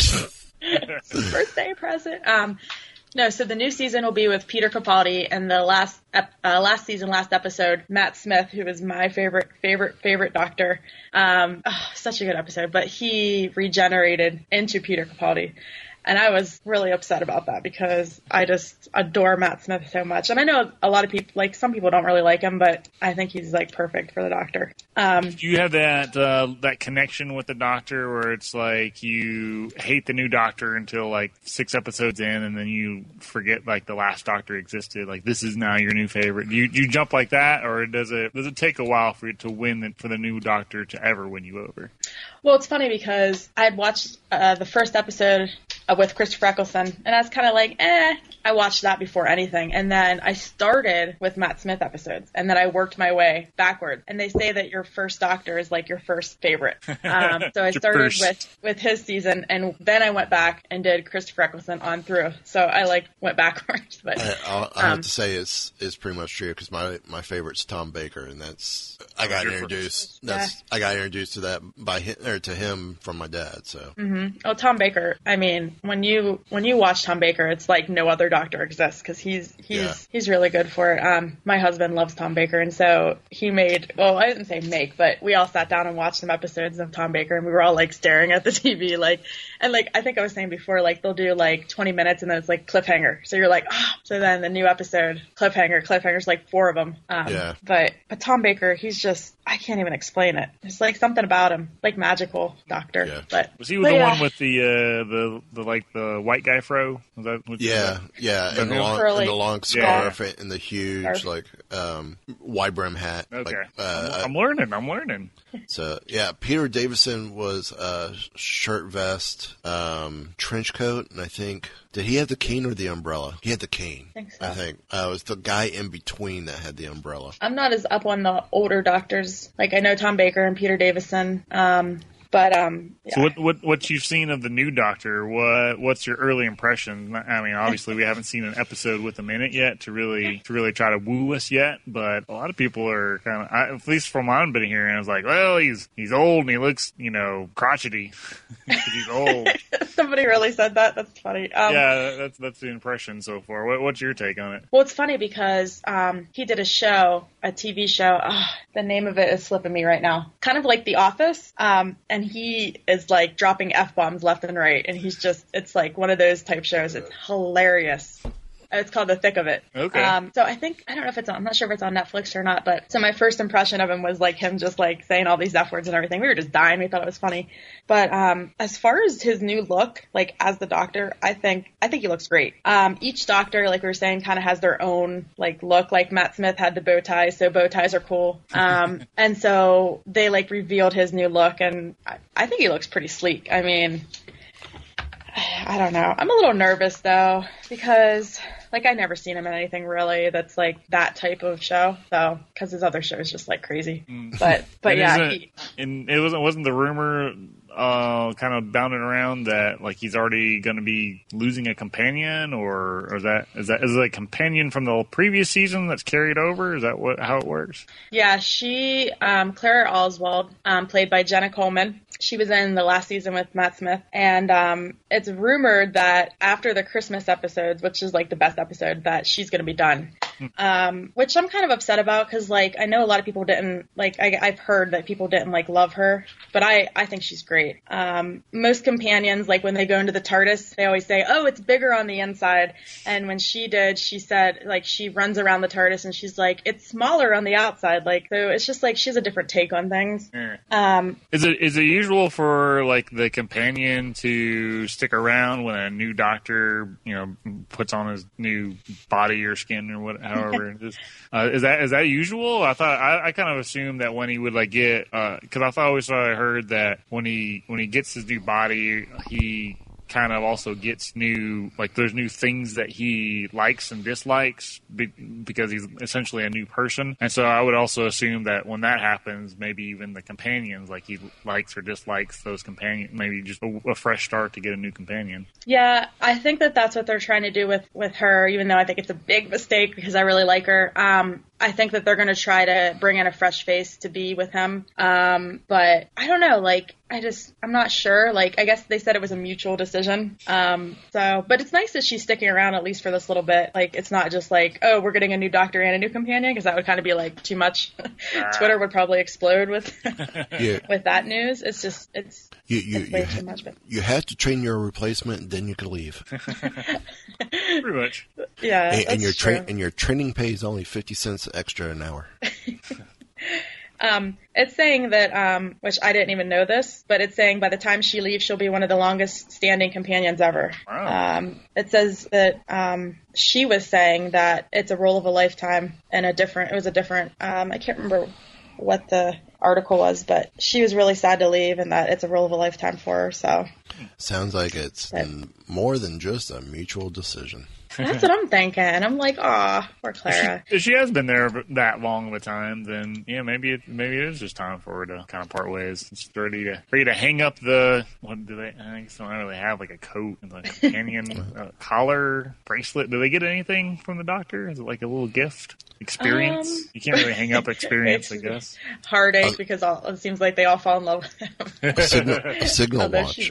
birthday present. No, so the new season will be with Peter Capaldi, and the last episode, Matt Smith, who is my favorite Doctor. Such a good episode, but he regenerated into Peter Capaldi. And I was really upset about that because I just adore Matt Smith so much. And I know a lot of people, like some people don't really like him, but I think he's like perfect for the Doctor. Do you have that connection with the Doctor where it's like you hate the new Doctor until like 6 episodes in, and then you forget like the last Doctor existed? Like this is now your new favorite. Do you jump like that, or does it take a while for you to win for the new Doctor to ever win you over? Well, it's funny because I had watched the first episode with Christopher Eccleston, and I was kind of like, I watched that before anything. And then I started with Matt Smith episodes, and then I worked my way backward. And they say that your first Doctor is like your first favorite. So I started with his season, and then I went back and did Christopher Eccleston on through. So I like went backwards. But I have to say it's pretty much true because my favorite's Tom Baker, and I got introduced to that by him from my dad. So Oh, Tom Baker. I mean, when you watch Tom Baker, it's like no other Doctor exists because he's really good for it. My husband loves Tom Baker, and so he made, well, I didn't say make, but we all sat down and watched some episodes of Tom Baker, and we were all like staring at the TV, and I think I was saying before, like they'll do like 20 minutes and then it's like cliffhanger. So you're like, so then the new episode, cliffhanger's like 4 of them. But Tom Baker, he's just, I can't even explain it. There's like something about him, like magical Doctor. Yeah. But was he the one with the white guy fro? Was that and the long scarf and the huge wide brim hat. Okay, I'm learning. So Peter Davison was shirt vest, trench coat, and I think, did he have the cane or the umbrella? He had the cane. I think so. I think it was the guy in between that had the umbrella. I'm not as up on the older Doctors. Like I know Tom Baker and Peter Davison. So what you've seen of the new Doctor, what's your early impression? I mean, obviously we haven't seen an episode with him in it yet to really try to woo us yet, but a lot of people are kind of, at least from what I've been hearing, I was like, well, he's old and he looks, crotchety because he's old. Somebody really said that. That's funny. That's the impression so far. What's your take on it? Well, it's funny because he did a TV show. The name of it is slipping me right now. Kind of like The Office. And he is like dropping F-bombs left and right. And it's like one of those type shows. It's hilarious. It's called The Thick of It. Okay. So I don't know if I'm not sure if it's on Netflix or not, but so my first impression of him was like him just like saying all these F words and everything. We were just dying. We thought it was funny. But as far as his new look, like as the Doctor, I think he looks great. Each Doctor, like we were saying, kind of has their own like look. Like Matt Smith had the bow ties, so bow ties are cool. And so they like revealed his new look, and I think he looks pretty sleek. I mean, I don't know. I'm a little nervous though because like I never seen him in anything really that's like that type of show. So because his other show is just like crazy. But it wasn't the rumor kind of bounding around that like he's already going to be losing a companion, or is it a companion from the previous season that's carried over? Is that how it works? Yeah, she Clara Oswald, played by Jenna Coleman. She was in the last season with Matt Smith, and it's rumored that after the Christmas episodes, which is like the best episode, that she's going to be done. Which I'm kind of upset about because like I know a lot of people didn't like. I've heard that people didn't like love her, but I think she's great. Most companions, like when they go into the TARDIS, they always say, "Oh, it's bigger on the inside." And when she did, she said like she runs around the TARDIS and she's like, "It's smaller on the outside." Like so, it's just like she has a different take on things. Is it usual for like the companion to stick around when a new Doctor puts on his new body or skin or what? However, is that usual? I thought I kind of assumed that when he would like get because I heard that when he gets his new body, he kind of also gets there's new things that he likes and dislikes because he's essentially a new person. And so I would also assume that when that happens, maybe even the companions, like he likes or dislikes those companions, maybe just a fresh start to get a new companion. Yeah, I think that's what they're trying to do with her, even though I think it's a big mistake because I really like her. I think that they're going to try to bring in a fresh face to be with him. But I don't know, like, I'm not sure. Like, I guess they said it was a mutual decision. But it's nice that she's sticking around at least for this little bit. Like, it's not just like, oh, we're getting a new doctor and a new companion, because that would kind of be like too much. Twitter would probably explode with with that news. It's just, it's way too much. But you had to train your replacement, and then you could leave. Pretty much. Yeah, and your true. and your training pay is only 50 cents extra an hour. It's saying that, which I didn't even know this, but it's saying by the time she leaves, she'll be one of the longest standing companions ever. Wow. It says that she was saying that it's a role of a lifetime, and I can't remember what the article was, but she was really sad to leave, and that it's a role of a lifetime for her. So sounds like it's more than just a mutual decision. That's what I'm thinking. I'm like, aw, poor Clara. If she has been there that long of a time, then yeah, maybe it is just time for her to kind of part ways. It's ready to hang up the, what do they? I think they don't really have like a coat and like a companion collar, bracelet. Do they get anything from the doctor? Is it like a little gift? Experience? You can't really hang up experience, I guess. Heartache, because it seems like they all fall in love with him. A signal watch.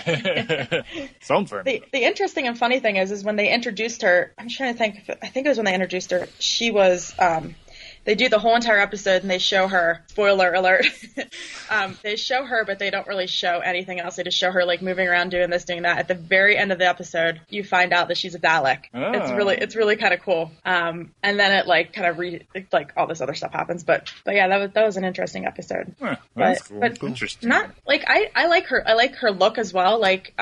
Something. The interesting and funny thing is when they introduced her, I'm trying to think, I think it was when they introduced her, she was, they do the whole entire episode and they show her, spoiler alert, they show her, but they don't really show anything else. They just show her like moving around doing this, doing that. At the very end of the episode, you find out that she's a Dalek. Oh. It's really kind of cool. And then it like kind of all this other stuff happens. But yeah, that was an interesting episode. Huh, that's cool. But interesting. Not like, I like her. I like her look as well. Like,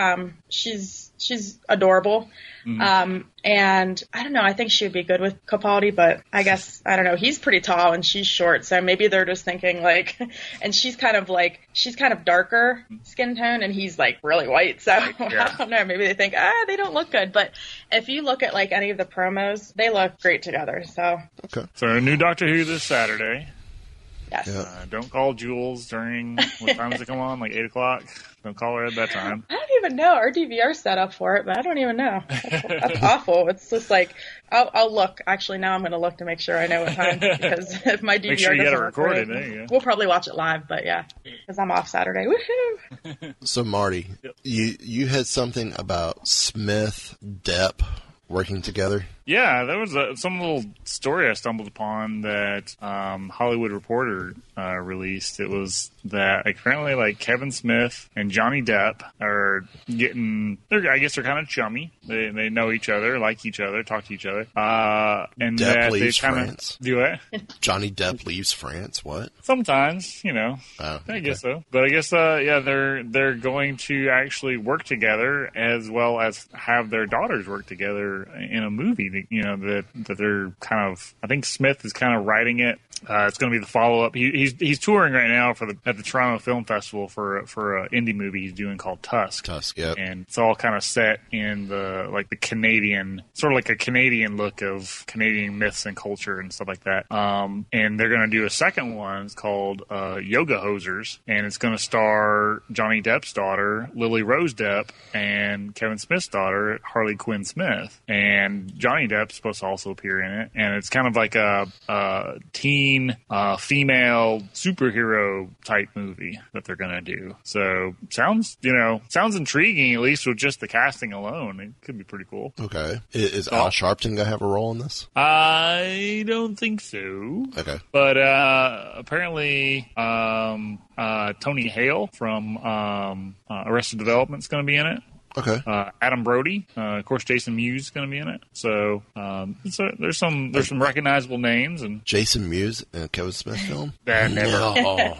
she's adorable. Mm-hmm. And I don't know, I think she would be good with Capaldi, but I guess, I don't know, he's pretty tall and she's short, so maybe they're just thinking like, and she's kind of darker skin tone and he's like really white, so yeah. I don't know, maybe they think, they don't look good, but if you look at like any of the promos, they look great together, so. Okay. So a new Doctor Who this Saturday. Yes. Don't call Jules during, what time does it come on? Like 8 o'clock? Don't call her at that time. I don't even know. Our DVR's set up for it, but I don't even know. That's awful. It's just like, I'll look. Actually, now I'm going to look to make sure I know what time, because if my DVR make sure you doesn't get it recorded, there you go. We'll probably watch it live, but yeah, because I'm off Saturday. Woohoo! So, Marty, Yep. you had something about Smith, Depp working together? Yeah, there was some little story I stumbled upon that Hollywood Reporter released. It was that apparently like Kevin Smith and Johnny Depp are I guess they're kind of chummy. They know each other, like each other, talk to each other. And Depp that leaves they kind France. of do it. Johnny Depp leaves France. What? Sometimes, Oh, I guess so. But I guess, they're going to actually work together as well as have their daughters work together in a movie. That they're kind of. I think Smith is kind of writing it. It's going to be the follow up. He's touring right now at the Toronto Film Festival for an indie movie he's doing called Tusk. Tusk, yep. And it's all kind of set in the Canadian, sort of like a Canadian look of Canadian myths and culture and stuff like that. And they're going to do a second one. It's called Yoga Hosers, and it's going to star Johnny Depp's daughter, Lily Rose Depp, and Kevin Smith's daughter, Harley Quinn Smith. And Johnny Depp's supposed to also appear in it, and it's kind of like a teen female superhero type movie that they're gonna do. So sounds intriguing, at least with just the casting alone. It could be pretty cool. Okay. Is Al Sharpton gonna have a role in this? I don't think so. Okay. But apparently Tony Hale from Arrested Development is going to be in it. Okay. Adam Brody, of course, Jason Mewes is going to be in it. So there's some recognizable names, and Jason Mewes in a Kevin Smith film. Never. No.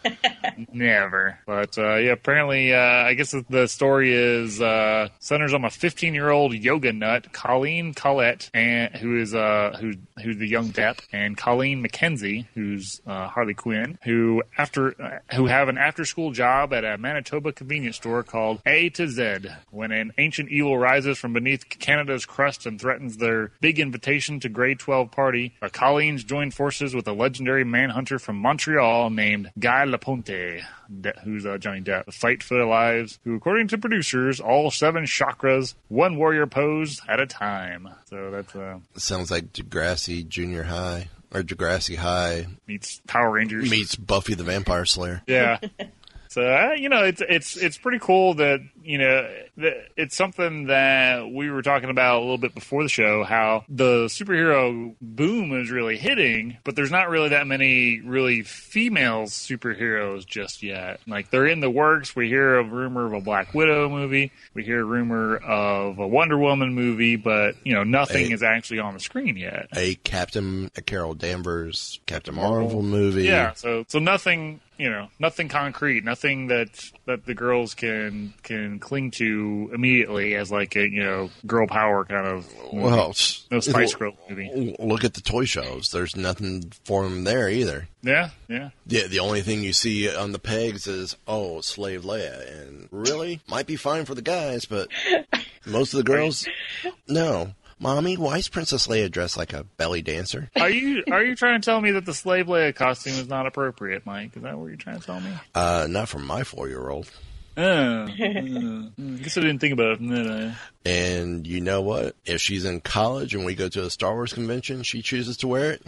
Never. But apparently, I guess the story is centers on a 15-year-old yoga nut, Colleen Collette, and who's the young Depp, and Colleen McKenzie, who's Harley Quinn, who have an after-school job at a Manitoba convenience store called A to Z. When an ancient evil rises from beneath Canada's crust and threatens their big invitation to grade 12 party, the Colleens join forces with a legendary manhunter from Montreal named Guy Laponte, who's Johnny Depp. Fight for their lives, who, according to producers, all 7 chakras, one warrior pose at a time. So that's Sounds like Degrassi Junior High. or Degrassi High meets Power Rangers meets Buffy the Vampire Slayer. Yeah. So it's pretty cool that that it's something that we were talking about a little bit before the show, how the superhero boom is really hitting, but there's not really that many really female superheroes just yet. Like, they're in the works. We hear a rumor of a Black Widow movie. We hear a rumor of a Wonder Woman movie, but nothing is actually on the screen yet. A Carol Danvers Captain Marvel movie. Yeah. So nothing. Nothing concrete, nothing that the girls can cling to immediately as like a girl power kind of movie. Well, no Spice Girl movie. Look at the toy shows. There's nothing for them there either. Yeah. The only thing you see on the pegs is Slave Leia, and really might be fine for the guys, but most of the girls, no. Mommy, why is Princess Leia dressed like a belly dancer? Are you trying to tell me that the Slave Leia costume is not appropriate, Mike? Is that what you're trying to tell me? Not from my 4-year-old. I guess I didn't think about it, did I? And you know what? If she's in college and we go to a Star Wars convention, she chooses to wear it.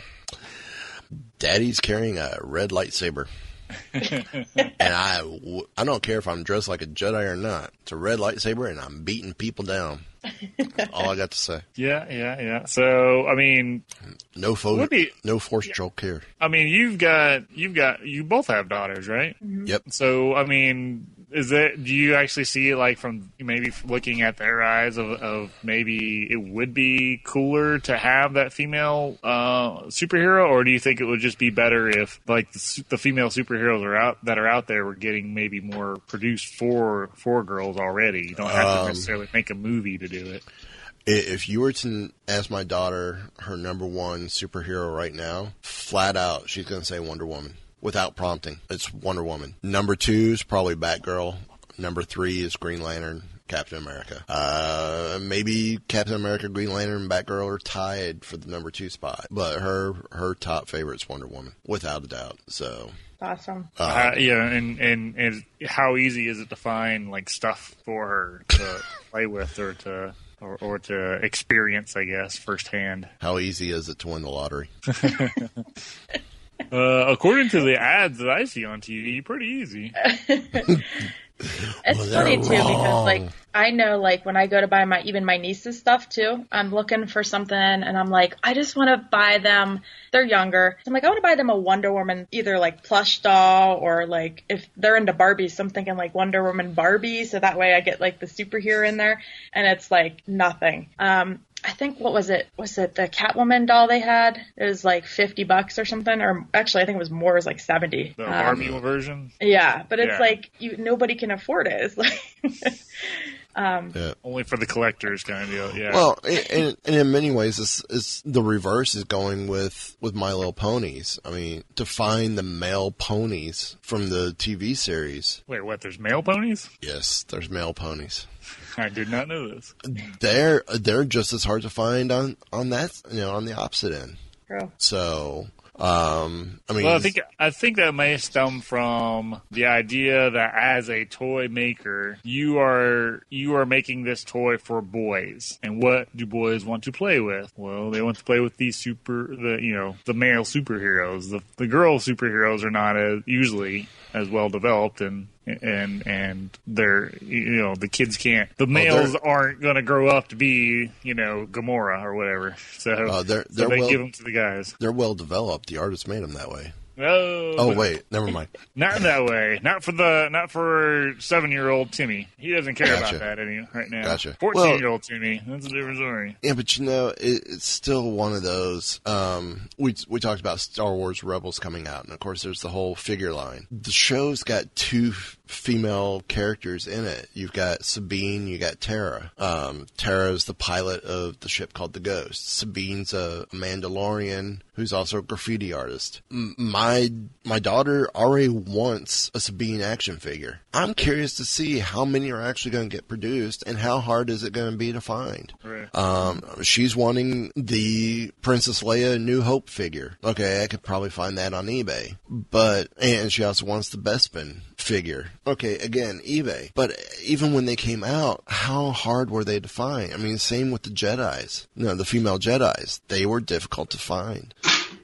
Daddy's carrying a red lightsaber. And I don't care if I'm dressed like a Jedi or not. It's a red lightsaber, and I'm beating people down. That's all I got to say. Yeah. So, I mean, no force choke here. I mean, you both have daughters, right? Mm-hmm. Yep. So, I mean, do you actually see it like from maybe looking at their eyes of maybe it would be cooler to have that female superhero, or do you think it would just be better if like the female superheroes that are out there were getting maybe more produced for girls already? You don't have to necessarily make a movie to do it. If you were to ask my daughter her number one superhero right now, flat out, she's going to say Wonder Woman. Without prompting, it's Wonder Woman. Number 2 is probably Batgirl. Number 3 is Green Lantern, Captain America. Maybe Captain America, Green Lantern, and Batgirl are tied for the number 2 spot. But her top favorite is Wonder Woman, without a doubt. So awesome. And how easy is it to find like stuff for her to play with or to experience, I guess, firsthand? How easy is it to win the lottery? According to the ads that I see on TV, pretty easy. It's funny too because like I know like when I go to buy my niece's stuff too, I'm looking for something and I'm like, I just want to buy them. They're younger. I'm like, I want to buy them a Wonder Woman, either like plush doll or like if they're into Barbies, so I'm thinking like Wonder Woman Barbie, so that way I get like the superhero in there, and it's like nothing. I think, what was it? Was it the Catwoman doll they had? It was like $50 or something, or actually I think it was more. It was like 70. The Barbie version. Yeah, but it's like nobody can afford it. It's like only for the collectors kind of deal. Yeah. Well, and in many ways, it's the reverse is going with My Little Ponies. I mean, to find the male ponies from the TV series. Wait, what? There's male ponies? Yes, there's male ponies. I did not know this. They're just as hard to find on that, on the opposite end. True. So, I mean, well, I think that may stem from the idea that as a toy maker, you are making this toy for boys, and what do boys want to play with? Well, they want to play with the male superheroes. The girl superheroes are not usually as well developed and they're the kids can't, the males aren't going to grow up to be Gamora or whatever, so they give them to the guys. They're well developed. The artist made them that way. Oh wait, never mind. Not in that way. Not for 7-year-old Timmy. He doesn't care about that right now. Gotcha. 14-year-old Timmy. That's a different story. Yeah, but it's still one of those. We talked about Star Wars Rebels coming out, and of course there's the whole figure line. The show's got 2 female characters in it. You've got Sabine, you got Tara. Tara's the pilot of the ship called the Ghost. Sabine's a Mandalorian who's also a graffiti artist. My daughter already wants a Sabine action figure. I'm curious to see how many are actually going to get produced and how hard is it going to be to find. Right. She's wanting the Princess Leia New Hope figure. Okay, I could probably find that on eBay. And she also wants the Bespin figure. Okay, again, eBay. But even when they came out, how hard were they to find? I mean, same with the Jedis. The female Jedis. They were difficult to find.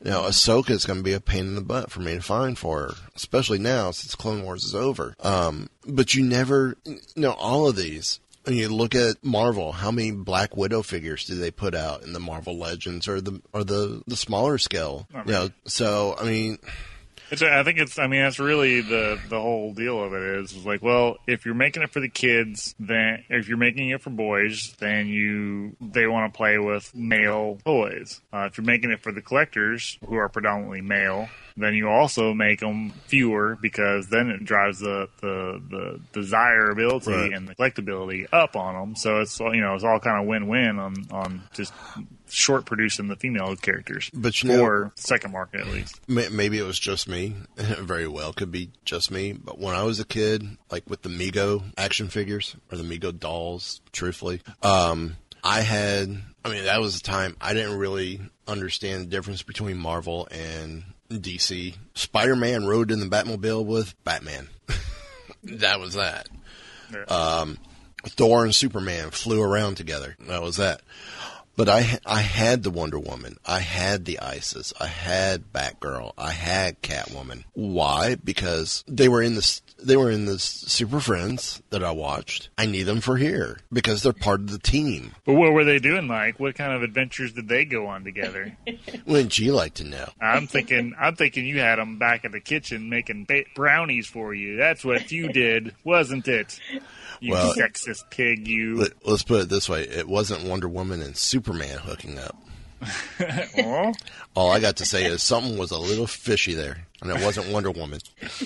Ahsoka's going to be a pain in the butt for me to find for her, especially now since Clone Wars is over. But you never, all of these. When you look at Marvel, how many Black Widow figures do they put out in the Marvel Legends or the smaller scale? So I mean. That's really the whole deal of it is like, well, if you're making it for the kids, then if you're making it for boys, then they want to play with male toys. If you're making it for the collectors, who are predominantly male, then you also make them fewer because then it drives the desirability and the collectability up on them. So it's all kind of win-win on just short producing the female characters, but for second market at least. Maybe it was just me. It very well could be just me. But when I was a kid, like with the Mego action figures or the Mego dolls, truthfully, that was the time I didn't really understand the difference between Marvel and DC. Spider-Man rode in the Batmobile with Batman. That was that. Yeah. Thor and Superman flew around together. That was that. But I had the Wonder Woman. I had the Isis. I had Batgirl. I had Catwoman. Why? Because they were in the Super Friends that I watched. I need them for here because they're part of the team. But what were they doing, Mike? What kind of adventures did they go on together? Wouldn't you like to know? I'm thinking you had them back in the kitchen making brownies for you. That's what you did, wasn't it? You sexist pig, you. Let's put it this way. It wasn't Wonder Woman and Superman hooking up. All I got to say is something was a little fishy there, and it wasn't Wonder Woman.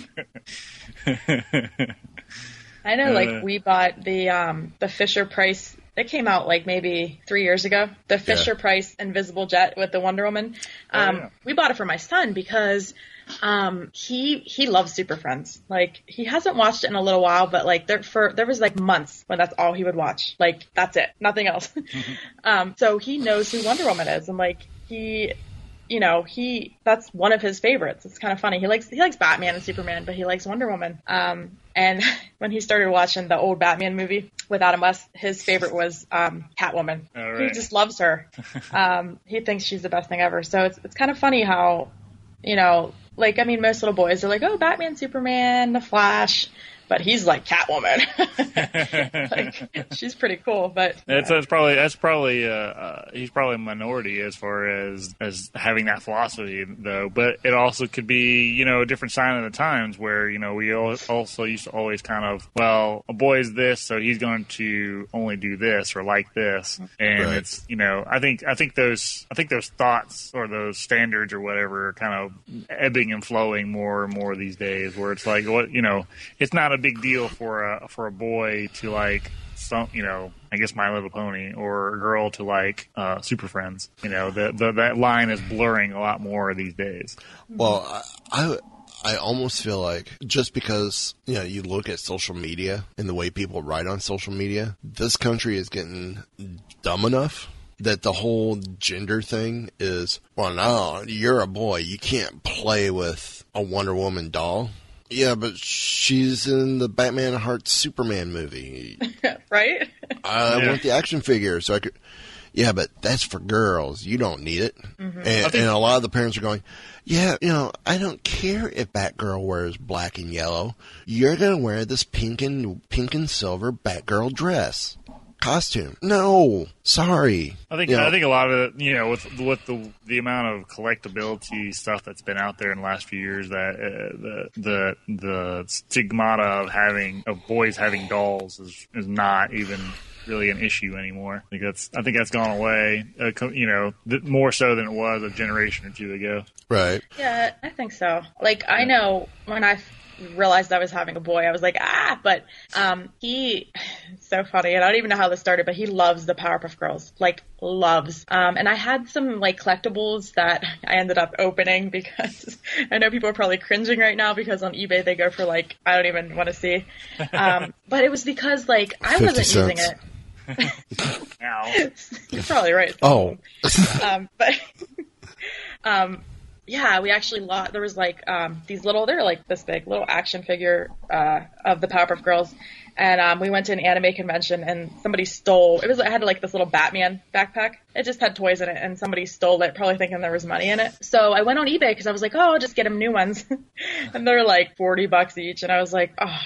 I know, we bought the Fisher-Price. It came out maybe 3 years ago. The Fisher-Price Invisible Jet with the Wonder Woman. We bought it for my son because he loves Super Friends. He hasn't watched it in a little while, but there was months when that's all he would watch. That's it, nothing else. So he knows who Wonder Woman is, and that's one of his favorites. It's kind of funny. He likes Batman and Superman, but he likes Wonder Woman. And when he started watching the old Batman movie with Adam West, his favorite was Catwoman. Right. He just loves her. He thinks she's the best thing ever. So it's kind of funny how, most little boys are like, oh, Batman, Superman, The Flash. But he's like Catwoman. She's pretty cool. But that's probably he's probably a minority as far as having that philosophy, though. But it also could be a different sign of the times where we also used to always kind of, well, a boy is this, so he's going to only do this or like this, and right. It's I think those thoughts or those standards or whatever are kind of ebbing and flowing more and more these days, where it's like it's not a big deal for a boy to like some I guess My Little Pony, or a girl to like Super Friends. That line is blurring a lot more these days. Well, I almost feel like just because you look at social media and the way people write on social media, this country is getting dumb enough that the whole gender thing is, well, no, you're a boy, you can't play with a Wonder Woman doll. Yeah, but she's in the Batman Heart Superman movie. Right? I want the action figure, so I could... Yeah, but that's for girls. You don't need it. Mm-hmm. And a lot of the parents are going, yeah, I don't care if Batgirl wears black and yellow. You're going to wear this pink and silver Batgirl dress. Costume. No, sorry. I think a lot of it, with the amount of collectability stuff that's been out there in the last few years, that the stigmata of boys having dolls is not even really an issue anymore. I think that's gone away. More so than it was a generation or two ago. Right. Yeah, I think so. I know when I realized I was having a boy, I was like, but it's so funny, and I don't even know how this started, but he loves the Powerpuff Girls, loves. And I had some collectibles that I ended up opening because I know people are probably cringing right now because on eBay they go for I don't even want to see. But it was because I wasn't using it. You're probably right. Oh. But Yeah, we actually there was like these they're like this big little action figure of the Powerpuff Girls, and we went to an anime convention and somebody stole it had like this little Batman backpack. It just had toys in it, and somebody stole it, probably thinking there was money in it. So I went on eBay because I was like, oh, I'll just get him new ones, and they're like $40 each, and I was like, oh.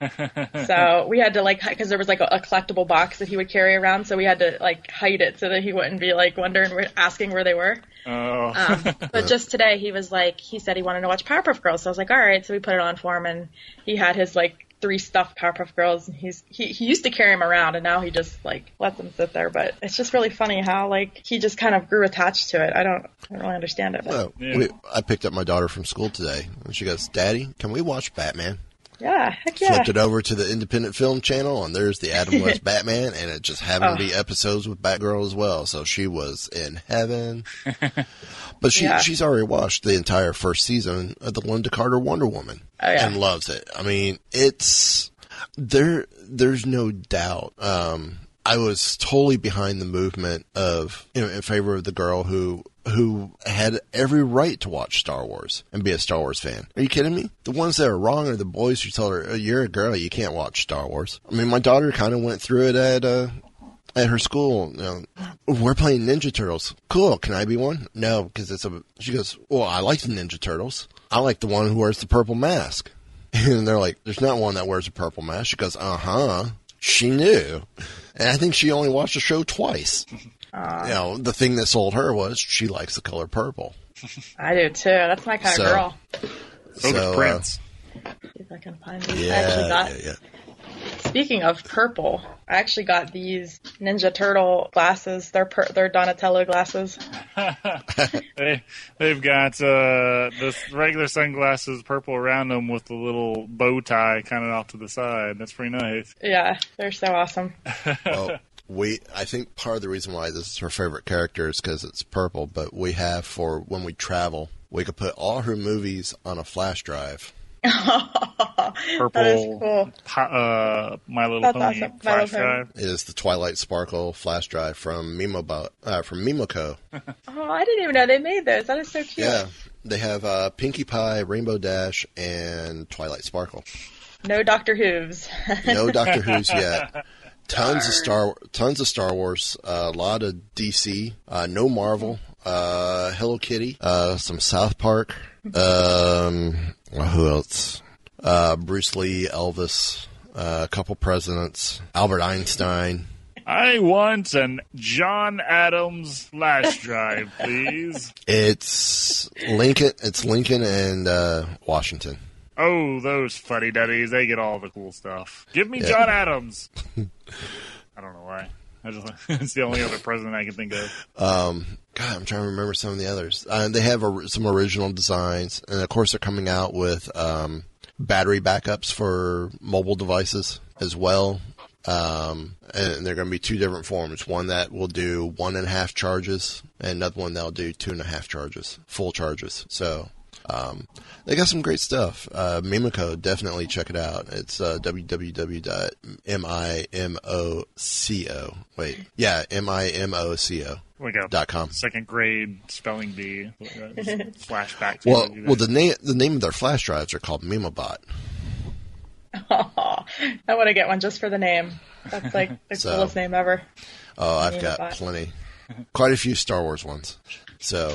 So we had to because there was like a collectible box that he would carry around, so we had to like hide it so that he wouldn't be like asking where they were. Oh. But just today he said he wanted to watch Powerpuff Girls, so I was like, all right. So we put it on for him, and he had his like 3 stuffed Powerpuff Girls, and he used to carry them around, and now he just like lets them sit there. But it's just really funny how like he just kind of grew attached to it. I don't really understand it. But. Well, I picked up my daughter from school today, and she goes, "Daddy, can we watch Batman?" Yeah, heck yeah. Flipped it over to the Independent Film Channel, and there's the Adam West Batman, and it just happened to be episodes with Batgirl as well. So she was in heaven. But she's already watched the entire first season of the Linda Carter Wonder Woman and loves it. I mean, it's there's no doubt. I was totally behind the movement of in favor of the girl who had every right to watch Star Wars and be a Star Wars fan. Are you kidding me? The ones that are wrong are the boys who tell her, oh, you're a girl, you can't watch Star Wars. I mean, my daughter kind of went through it at her school. You know, we're playing Ninja Turtles. Cool, can I be one? No, because she goes, well, I like the Ninja Turtles. I like the one who wears the purple mask. And they're like, there's not one that wears a purple mask. She goes, uh-huh. She knew. And I think she only watched the show twice. The thing that sold her was she likes the color purple. I do too. That's my kind of girl. So does Prince. See if I can find these. Speaking of purple, I actually got these Ninja Turtle glasses. They're Donatello glasses. They've got the regular sunglasses purple around them with the little bow tie kind of off to the side. That's pretty nice. Yeah, they're so awesome. Well, I think part of the reason why this is her favorite character is because it's purple, but we have for when we travel, we could put all her movies on a flash drive. Purple, that is cool. My Little Pony awesome. flash drive. It is the Twilight Sparkle flash drive from Mimoco. Oh, I didn't even know they made those. That is so cute. Yeah, they have Pinkie Pie, Rainbow Dash, and Twilight Sparkle. No Doctor Who's. No Doctor Who's yet. Tons of Star Wars, a lot of DC, no Marvel, Hello Kitty, some South Park, who else? Bruce Lee, Elvis, a couple presidents, Albert Einstein. I want an John Adams flash drive, please. It's Lincoln and Washington. Oh, those fuddy-duddies, they get all the cool stuff. Give me John Adams. I don't know why. It's the only other president I can think of. God, I'm trying to remember some of the others. They have some original designs, and of course they're coming out with battery backups for mobile devices as well. And they're going to be 2 different forms. One that will do 1.5 charges, and another one that'll do 2.5 charges, full charges. So they got some great stuff. Mimoco, definitely check it out. It's mimoco.com. Second grade spelling bee flashback. Well, the name of their flash drives are called Mimobot. Oh, I want to get one just for the name. That's like the coolest name ever. Oh, I've got plenty. Quite a few Star Wars ones. So,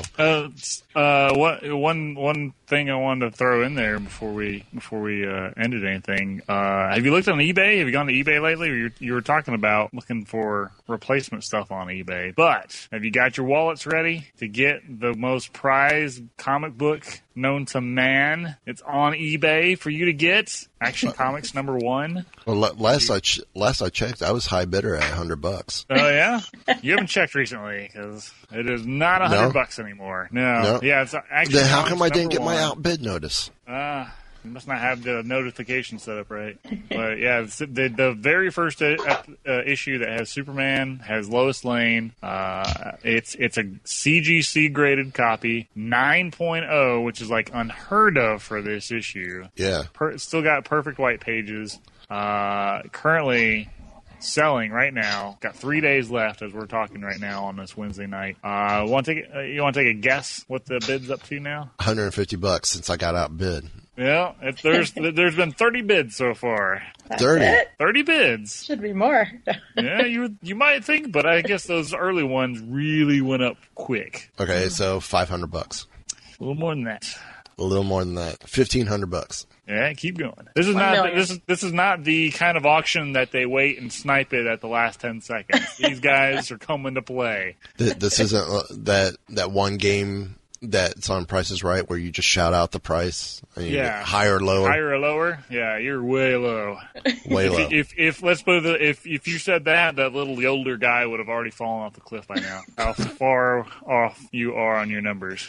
one thing I wanted to throw in there before we ended anything. Have you looked on eBay? Have you gone to eBay lately? Or you were talking about looking for replacement stuff on eBay. But have you got your wallets ready to get the most prized comic book known to man? It's on eBay for you to get. Action Comics #1. Well, last I checked, I was high bidder at $100. Oh yeah, you haven't checked recently because it is not $100 anymore. No, yeah, it's actually. Then how come I didn't get my outbid notice? You must not have the notification set up right. But yeah, the very first issue that has Superman, has Lois Lane. It's a CGC graded copy, 9.0, which is like unheard of for this issue. Yeah. Still got perfect white pages. Currently, selling right now. Got 3 days left as we're talking right now on this Wednesday night. You want to take a guess what the bid's up to now? $150 since I got outbid. Yeah, there's been 30 bids so far. That's 30. it? 30 bids. Should be more. Yeah, you might think, but I guess those early ones really went up quick. Okay, so $500. A little more than that. A little more than that. $1,500. Yeah, keep going. This is 1 not million. this is not the kind of auction that they wait and snipe it at the last 10 seconds. These guys are coming to play. This isn't that one game that's on Price is Right where you just shout out the price. And you get higher or lower. Higher or lower? Yeah, you're way low. Way low. If let's put it, if you said that little older guy would have already fallen off the cliff by now. How far off you are on your numbers?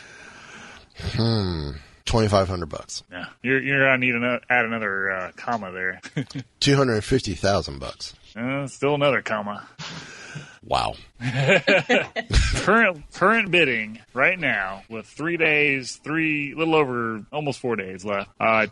$2,500. Yeah, you're gonna need to add another comma there. $250,000. Still another comma. Wow. Current bidding right now with little over almost 4 days left.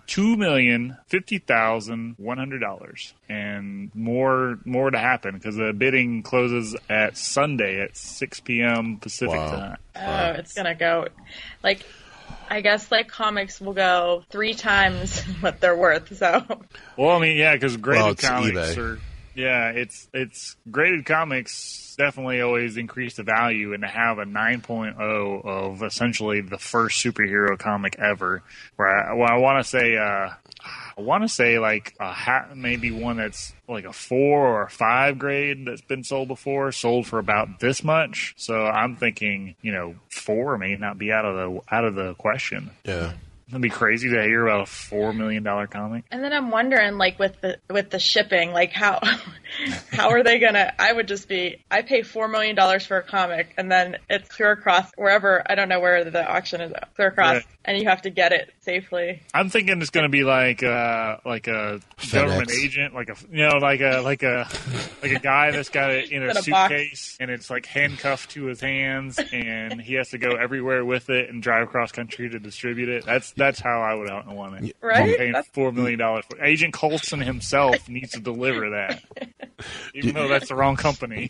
$2,050,100, and more to happen because the bidding closes at Sunday at 6 p.m. Pacific time. Oh, it's gonna go I guess comics will go 3 times what they're worth. So. Well, I mean, yeah, because graded comics eBay. are. Yeah, it's graded comics definitely always increase the value, and to have a 9.0 of essentially the first superhero comic ever, where I want to say maybe one that's like a 4 or a 5 grade that's been sold before, sold for about this much. So I'm thinking, 4 may not be out of the question. Yeah. It'd be crazy to hear about a $4 million comic. And then I'm wondering, with the shipping, how are they gonna? I pay $4 million for a comic, and then it's clear across wherever. I don't know where the auction is at, clear across, and you have to get it safely. I'm thinking it's going to be like a government agent, like a guy that's got it in a suitcase, and it's handcuffed to his hands, and he has to go everywhere with it and drive across country to distribute it. That's how I would want it. Right? I'm paying $4 million for Agent Coulson himself needs to deliver that, even though that's the wrong company.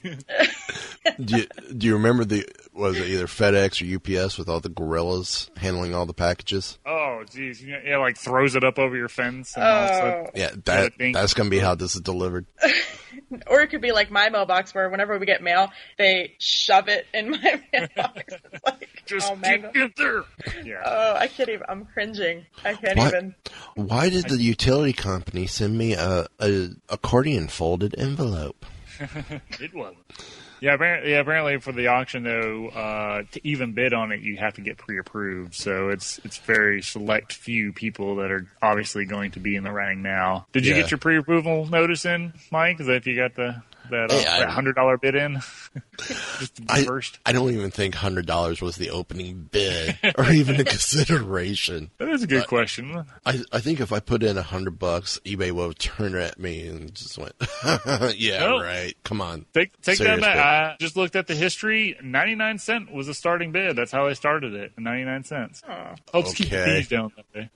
Do you remember was it either FedEx or UPS with all the gorillas handling all the packages? Oh, geez. Yeah, throws it up over your fence. And all that. Yeah, that's going to be how this is delivered. Or it could be like my mailbox, where whenever we get mail, they shove it in my mailbox. It's just get there. Yeah. Oh, I can't even. I'm cringing. I can't even. Why did the utility company send me a accordion folded envelope? It wasn't. Yeah, apparently for the auction though, to even bid on it, you have to get pre-approved. So it's very select few people that are obviously going to be in the running now. Did you get your pre-approval notice in, Mike? Is that if you got that $100 bid in? Just first. I don't even think $100 was the opening bid or even a consideration. That is a good question. I think if I put in $100, eBay would have turned at me and just went, right. Come on. Take that back. I just looked at the history. 99 cents was the starting bid. That's how they started it. 99 cents. I'll just keep the fees down that way.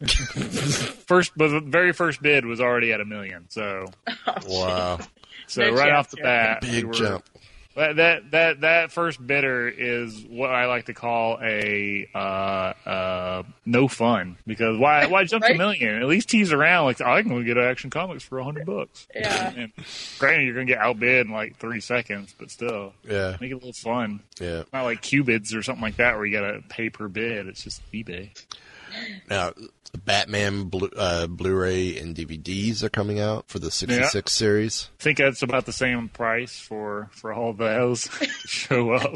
The very first bid was already at $1 million. So. Wow. So right off the bat, big jump. That first bidder is what I like to call a no fun, because why jump to $1 million? At least tease around I can go get Action Comics for $100. Yeah. And granted, you're gonna get outbid in 3 seconds, but still, make it a little fun. Yeah. Not like Qbids or something like that where you gotta pay per bid. It's just eBay. Now, Batman Blu-ray and DVDs are coming out for the 66 series. I think that's about the same price for all those show up.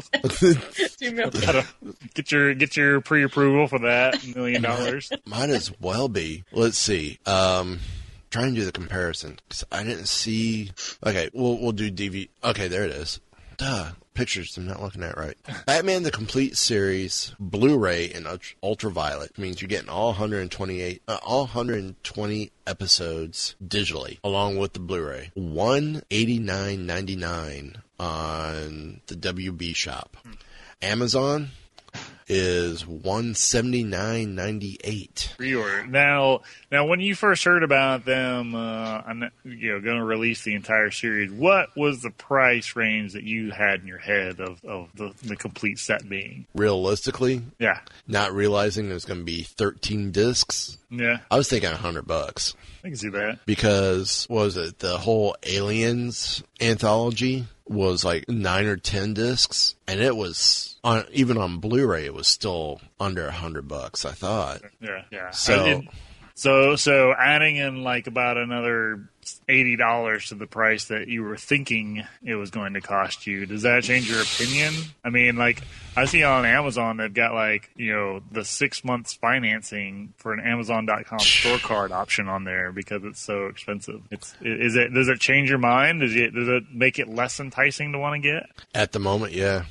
Get your pre-approval for that $1 million. Might as well be. Let's see. Try and do the comparison, because I didn't see. Okay, we'll do DVD. Okay, there it is. Duh. Pictures I'm not looking at right. Batman the Complete Series Blu-ray and Ultraviolet means you're getting all 120 episodes digitally along with the Blu-ray. $189.99 on the WB shop. Amazon is $179.98. Pre-order. Now, when you first heard about them, going to release the entire series, what was the price range that you had in your head of the complete set being? Realistically, yeah, not realizing there's going to be 13 discs. Yeah, I was thinking $100. I can see that Because, what was it, the whole Aliens anthology was like 9 or 10 discs, and it was, even on Blu-ray, it was still under $100, I thought. Yeah. So adding in like about another $80 to the price that you were thinking it was going to cost you, does that change your opinion? I mean, like, I see on Amazon they've got like, the 6 months financing for an Amazon.com store card option on there because it's so expensive. Does it change your mind? Does it make it less enticing to want to get? At the moment, yeah.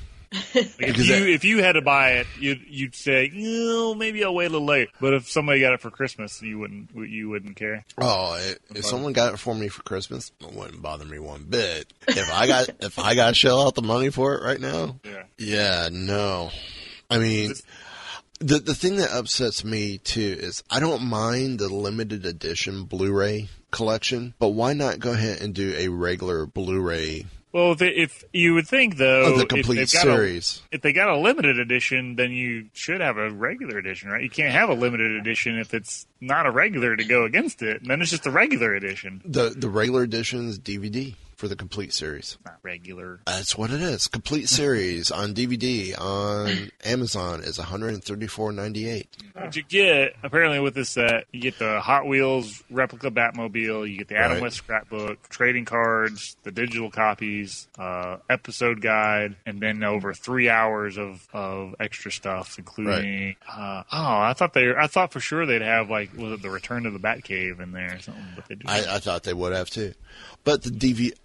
If you had to buy it, you'd say, maybe I'll wait a little late. But if somebody got it for Christmas, you wouldn't care. Oh, if someone got it for me for Christmas, it wouldn't bother me one bit. If I got to shell out the money for it right now, yeah, no. I mean, the thing that upsets me too is I don't mind the limited edition Blu-ray collection, but why not go ahead and do a regular Blu-ray? Well, if you would think, though, of the complete series. If they got a limited edition, then you should have a regular edition, right? You can't have a limited edition if it's not a regular to go against it. And then it's just a regular edition. The regular edition is DVD for the complete series. Not regular. That's what it is. Complete series on DVD on Amazon is $134.98. What you get, apparently with this set, you get the Hot Wheels replica Batmobile, you get the Adam West scrapbook, trading cards, the digital copies, episode guide, and then over 3 hours of extra stuff, including I thought for sure they'd have, like, was it the Return to the Batcave in there or something? But they didn't. I thought they would have too. But the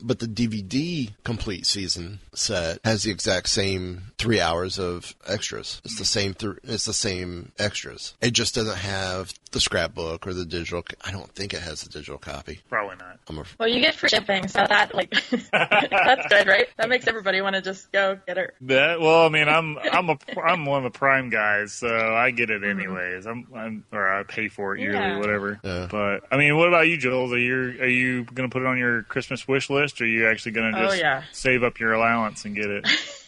DVD complete season set has the exact same 3 hours of extras. It's the same. It's the same extras. It just doesn't have the scrapbook or the digital. I don't think it has the digital copy. Probably not. Well, you get free shipping, so that that's good, right? That makes everybody want to just go get it. Well, I mean, I'm one of the Prime guys, so I get it anyways. Or I pay for it yearly, whatever. Yeah. But I mean, what about you, Jules? Are you going to put it on your Christmas wish list, or are you actually going to just save up your allowance and get it?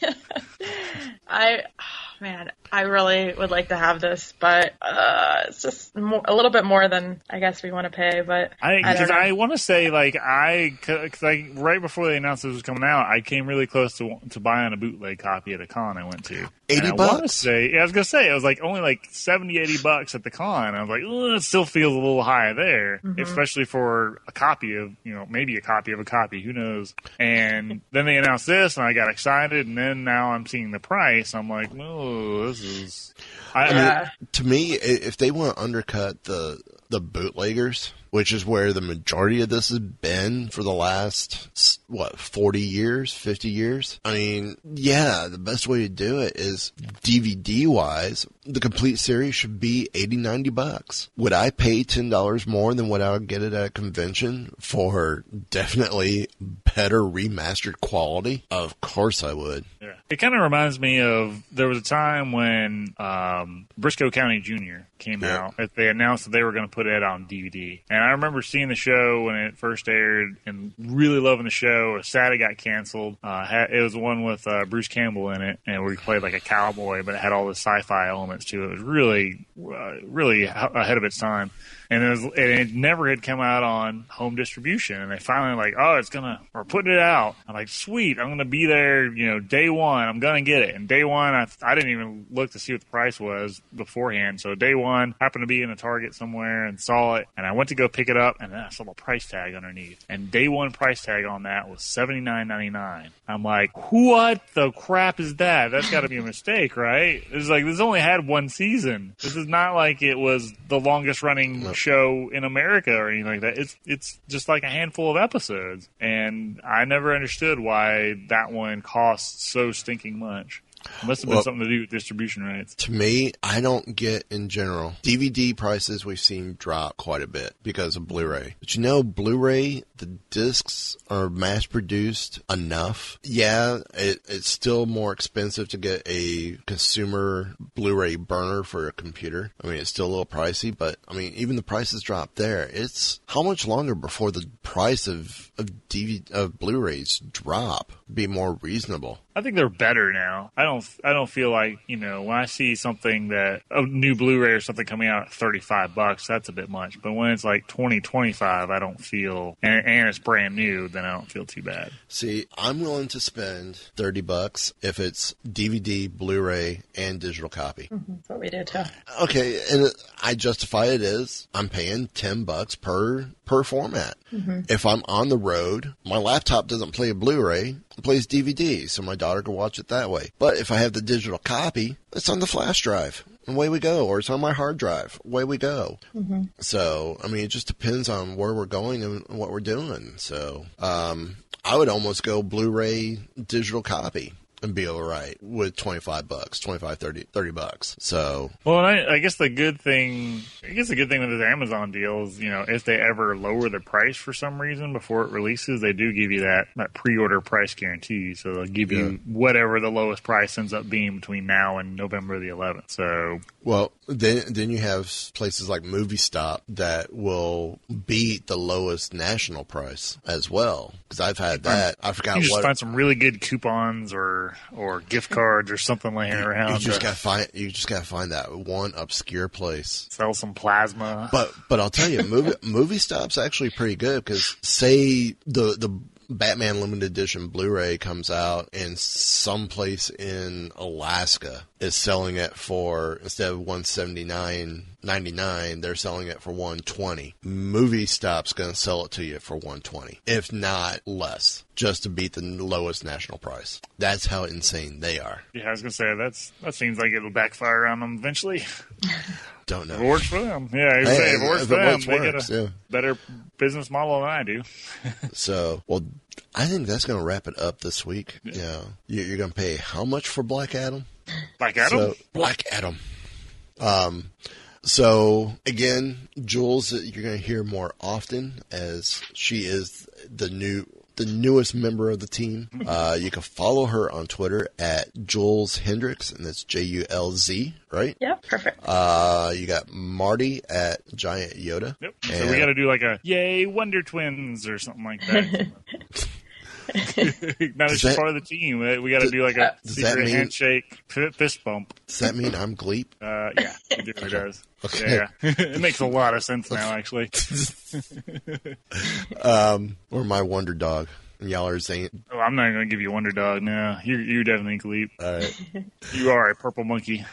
I really would like to have this, but it's just a little bit more than I guess we want to pay. But I want to say, like, because right before they announced this was coming out, I came really close to buying a bootleg copy at a con I went to. $80? I was going to say, it was like only like $70-$80 at the con. I was like, it still feels a little high there, especially for a copy of, maybe a copy of a copy, who knows. And then they announced this, and I got excited, and then now I'm seeing the price. I'm like, this is... to me, if they want to undercut the bootleggers, which is where the majority of this has been for the last, 40 years, 50 years? I mean, yeah, the best way to do it is DVD-wise, the complete series should be $80-$90. Would I pay $10 more than what I would get it at a convention for definitely better remastered quality? Of course I would. Yeah. It kind of reminds me of, there was a time when Briscoe County Jr. came out. They announced that they were going to put it on DVD. And I remember seeing the show when it first aired and really loving the show. It was sad it got canceled. It was the one with Bruce Campbell in it, and where he played like a cowboy, but it had all the sci-fi elements to it. It was really, really ahead of its time. And it never had come out on home distribution. And they finally we're putting it out. I'm like, sweet, I'm going to be there, day one. I'm going to get it. And day one, I didn't even look to see what the price was beforehand. So day one, happened to be in a Target somewhere and saw it. And I went to go pick it up, and then I saw the price tag underneath. And day one price tag on that was $79.99. I'm like, what the crap is that? That's got to be a mistake, right? It's like, this only had one season. This is not like it was the longest running show in America or anything like that. It's just like a handful of episodes, and I never understood why that one costs so stinking much. Must have been something to do with distribution rights. To me, I don't get, in general, DVD prices we've seen drop quite a bit because of Blu-ray. But you know, Blu-ray, the discs are mass-produced enough. Yeah, it's still more expensive to get a consumer Blu-ray burner for a computer. I mean, it's still a little pricey, but, I mean, even the prices drop there. It's how much longer before the price of Blu-rays drop? Be more reasonable. I think they're better now. I don't feel like, you know, when I see something that a new Blu-ray or something coming out at $35, that's a bit much. But when it's like $20, $25, I don't feel, and it's brand new, then I don't feel too bad. See, I'm willing to spend $30 if it's DVD, Blu-ray, and digital copy. Mm-hmm. That's what we do too. Okay, and I justify it as I'm paying $10 per format. Mm-hmm. If I'm on the road, my laptop doesn't play a Blu-ray, it plays DVD, so my daughter can watch it that way. But if I have the digital copy, it's on the flash drive. And away we go. Or it's on my hard drive. Away we go. Mm-hmm. So, I mean, it just depends on where we're going and what we're doing. So, I would almost go Blu-ray digital copy and be all right with $25, $30. So, well, I guess the good thing with this Amazon deal is, you know, if they ever lower the price for some reason before it releases, they do give you that pre-order price guarantee. So they'll give you whatever the lowest price ends up being between now and November the 11th. So, well, then you have places like Movie Stop that will beat the lowest national price as well. Because I've had that. I forgot you just find some really good coupons or gift cards or something laying around. You just gotta find that one obscure place. Sell some plasma. But I'll tell you, Movie Stop's actually pretty good because say the Batman Limited Edition Blu-ray comes out and someplace in Alaska is selling it for, instead of $179.99, they're selling it for $120. Movie Stop's going to sell it to you for $120, if not less, just to beat the lowest national price. That's how insane they are. Yeah, I was going to say, that seems like it'll backfire on them eventually. Don't know. If it works for them. Yeah, if it works for them, they get a better business model than I do. So, well, I think that's going to wrap it up this week. Yeah. You're going to pay how much for Black Adam? Black Adam? Black Adam. So, again, Jules, you're going to hear more often as she is the newest member of the team. You can follow her on Twitter at Jules Hendricks, and that's Julz, right? Yeah, perfect. You got Marty at Giant Yoda. Yep. So we got to do like a Yay Wonder Twins or something like that. Now that she's part of the team, we got to do like a secret handshake, fist bump. Does that mean I'm Gleep? Yeah, it really does. Okay. Yeah. It makes a lot of sense now, actually. Or my Wonder Dog. Y'all are saying. Oh, I'm not going to give you Wonder Dog now. You definitely Gleep. All right. You are a purple monkey.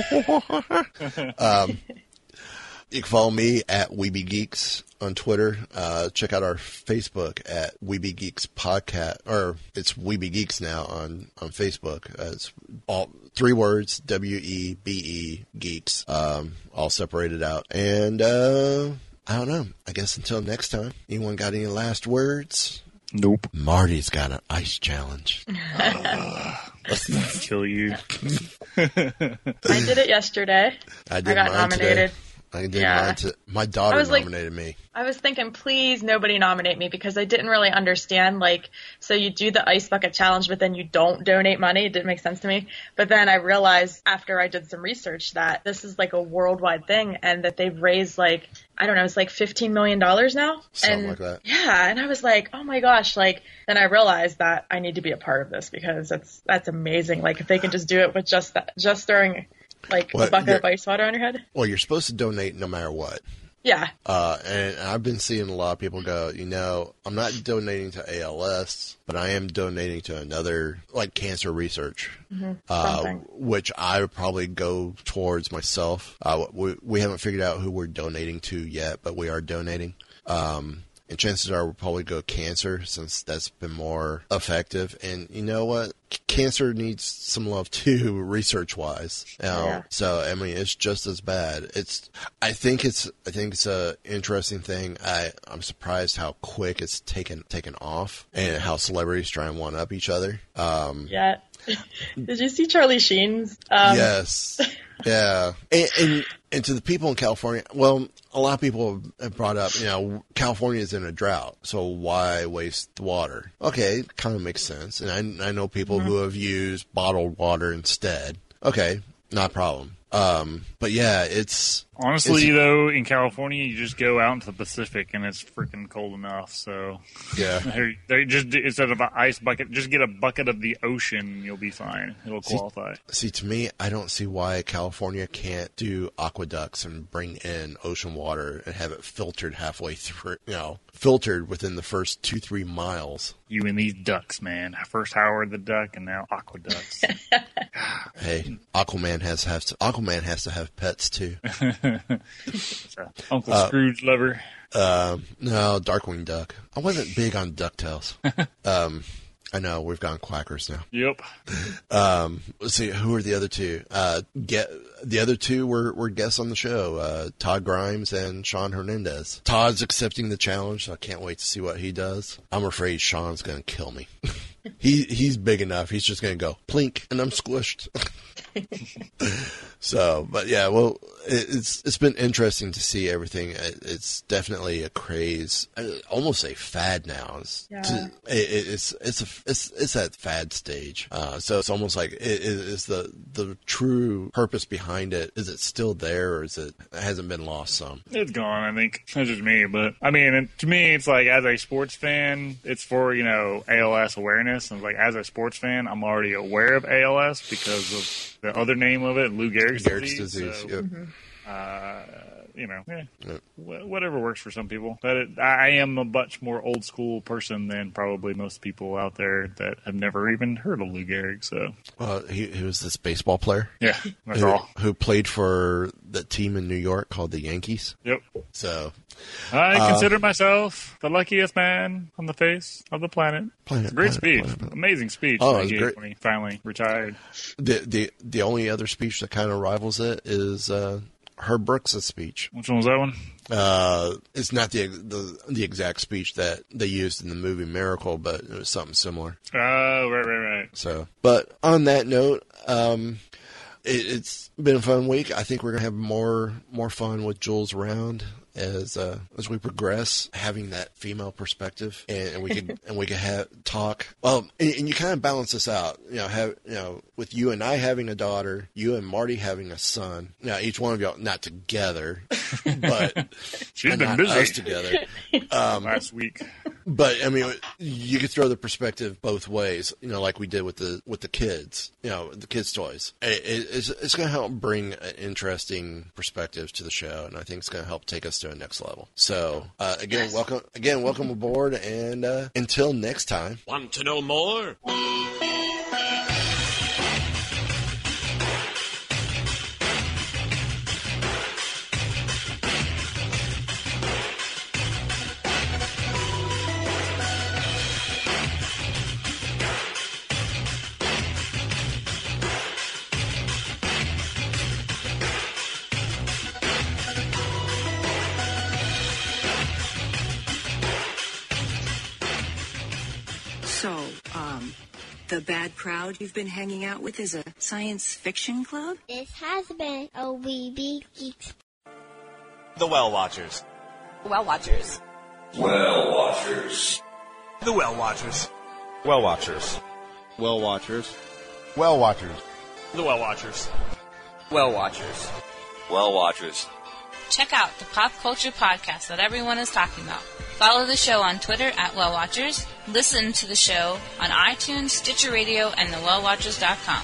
You can follow me at Weeby Geeks on Twitter. Check out our Facebook at Weeby Geeks Podcast, or it's Weeby Geeks now on Facebook. It's all 3 words, WEBE Geeks, all separated out. And I don't know. I guess until next time. Anyone got any last words? Nope. Marty's got an ice challenge. Kill you. I did it yesterday. I got nominated. Today. I did mine too. My daughter nominated me. I was thinking, please, nobody nominate me, because I didn't really understand, so you do the ice bucket challenge, but then you don't donate money. It didn't make sense to me. But then I realized after I did some research that this is a worldwide thing, and that they've raised it's $15 million now. Something like that. Yeah, and I was like, oh my gosh, then I realized that I need to be a part of this, because that's amazing. If they can just do it with just throwing a bucket of ice water on your head. Well, you're supposed to donate no matter what. Yeah. And I've been seeing a lot of people go, I'm not donating to ALS, but I am donating to another, cancer research, which I would probably go towards myself. We haven't figured out who we're donating to yet, but we are donating. And chances are we'll probably go cancer since that's been more effective. And you know what? Cancer needs some love too, research-wise. So I mean, it's just as bad. I think it's a interesting thing. I'm surprised how quick it's taken off and how celebrities try and one up each other. Yeah. Did you see Charlie Sheen's? Yes. Yeah. And to the people in California, well, a lot of people have brought up, California is in a drought, so why waste the water? Okay, kind of makes sense. And I know people who have used bottled water instead. Okay, not a problem. But yeah, honestly though, in California, you just go out into the Pacific and it's freaking cold enough. So yeah, they just, instead of an ice bucket, just get a bucket of the ocean and you'll be fine. It'll qualify. See, to me, I don't see why California can't do aqueducts and bring in ocean water and have it filtered halfway through, filtered within the first 2-3 miles. You and these ducks, man. First Howard the Duck and now aqueducts. Hey, Aquaman has to have pets too. Uncle Scrooge lover. No, Darkwing Duck. I wasn't big on DuckTales. I know, we've gone quackers now. Yep. Let's see, who are the other two? The other two were guests on the show, Todd Grimes and Sean Hernandez. Todd's accepting the challenge, so I can't wait to see what he does. I'm afraid Sean's going to kill me. He's big enough. He's just going to go plink, and I'm squished. So, but yeah, well, it's been interesting to see everything. It's definitely a craze, almost a fad now. It's that fad stage. So it's almost like is the true purpose behind it. Is it still there, or is it hasn't been lost some? It's gone, I think. That's just me, but I mean, to me, it's like as a sports fan, it's for ALS awareness, and like as a sports fan, I'm already aware of ALS because of the other name of it, Lou Gehrig's disease. So, yep. Whatever works for some people. But I am a much more old school person than probably most people out there that have never even heard of Lou Gehrig. So, he was this baseball player. Yeah, that's all. Who played for the team in New York called the Yankees. Yep. So, I consider myself the luckiest man on the face of the planet. It's a great speech. Amazing speech that he gave when he finally retired. The only other speech that kind of rivals it is Herb Brooks' speech. Which one was that one? It's not the exact speech that they used in the movie Miracle, but it was something similar. Oh, right. So, but on that note, it's been a fun week. I think we're gonna have more fun with Jules around as we progress, having that female perspective, and we could have talk. Well, and you kind of balance this out, with you and I having a daughter, you and Marty having a son. Now, each one of y'all not together, but she's been busy. Us together last week. But I mean, you could throw the perspective both ways, like we did with the kids, the kids' toys. It's going to help bring an interesting perspective to the show, and I think it's going to help take us to a next level. So welcome aboard, and until next time. Want to know more? The bad crowd you've been hanging out with is a science fiction club? This has been a WeBe Geeks. The Well Watchers. Well Watchers. Well Watchers. The Well Watchers. Well Watchers. Well Watchers. Well Watchers. The Well Watchers. Well Watchers. Well Watchers. Check out the pop culture podcast that everyone is talking about. Follow the show on Twitter at Well Watchers. Listen to the show on iTunes, Stitcher Radio, and thewellwatchers.com.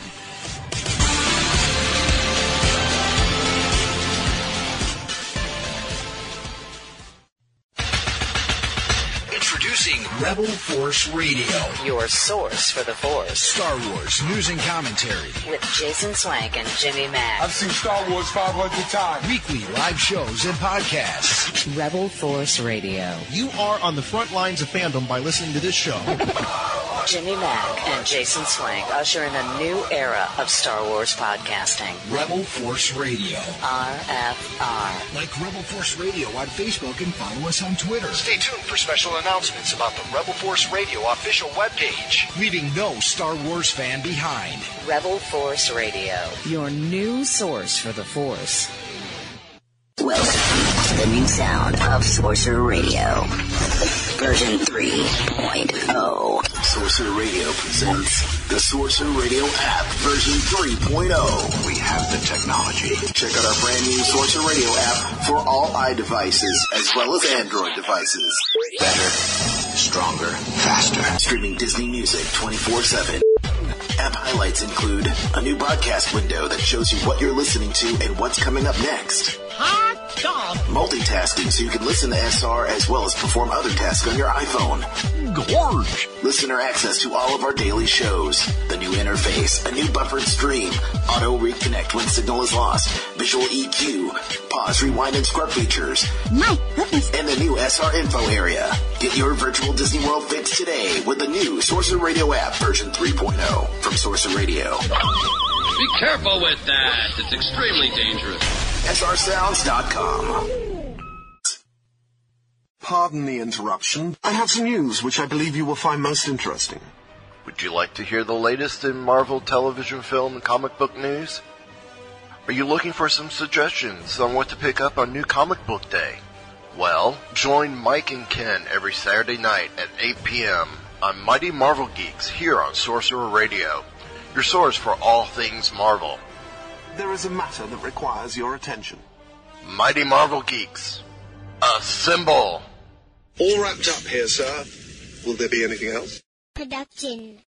It's Introducing Rebel Force Radio, your source for the Force. Star Wars news and commentary with Jason Swank and Jimmy Mack. I've seen Star Wars 500 times. Weekly live shows and podcasts. Rebel Force Radio. You are on the front lines of fandom by listening to this show. Jimmy Mack and Jason Swank usher in a new era of Star Wars podcasting. Rebel Force Radio. RFR. Like Rebel Force Radio on Facebook and follow us on Twitter. Stay tuned for special announcements about the Rebel Force Radio official webpage. Leaving no Star Wars fan behind. Rebel Force Radio. Your new source for the Force. Welcome to the new sound of Sorcerer Radio. Version 3.0. Sorcerer Radio presents the Sorcerer Radio app, version 3.0. We have the technology. Check out our brand new Sorcerer Radio app for all iDevices as well as Android devices. Better, stronger, faster. Streaming Disney music 24/7. App highlights include a new broadcast window that shows you what you're listening to and what's coming up next. Hot dog. Multitasking so you can listen to SR as well as perform other tasks on your iPhone. Gorge. Listener access to all of our daily shows. The new interface, a new buffered stream, auto reconnect when signal is lost, visual EQ, pause, rewind, and scrub features. My goodness. And the new SR info area. Get your virtual Disney World fix today with the new Sorcerer Radio app version 3.0 from Sorcerer Radio. Be careful with that. It's extremely dangerous. SRSounds.com. Pardon the interruption. I have some news which I believe you will find most interesting. Would you like to hear the latest in Marvel television, film, and comic book news? Are you looking for some suggestions on what to pick up on New Comic Book Day? Well, join Mike and Ken every Saturday night at 8 p.m. on Mighty Marvel Geeks here on Sorcerer Radio, your source for all things Marvel. There is a matter that requires your attention. Mighty Marvel Geeks. Assemble! All wrapped up here, sir. Will there be anything else? Production.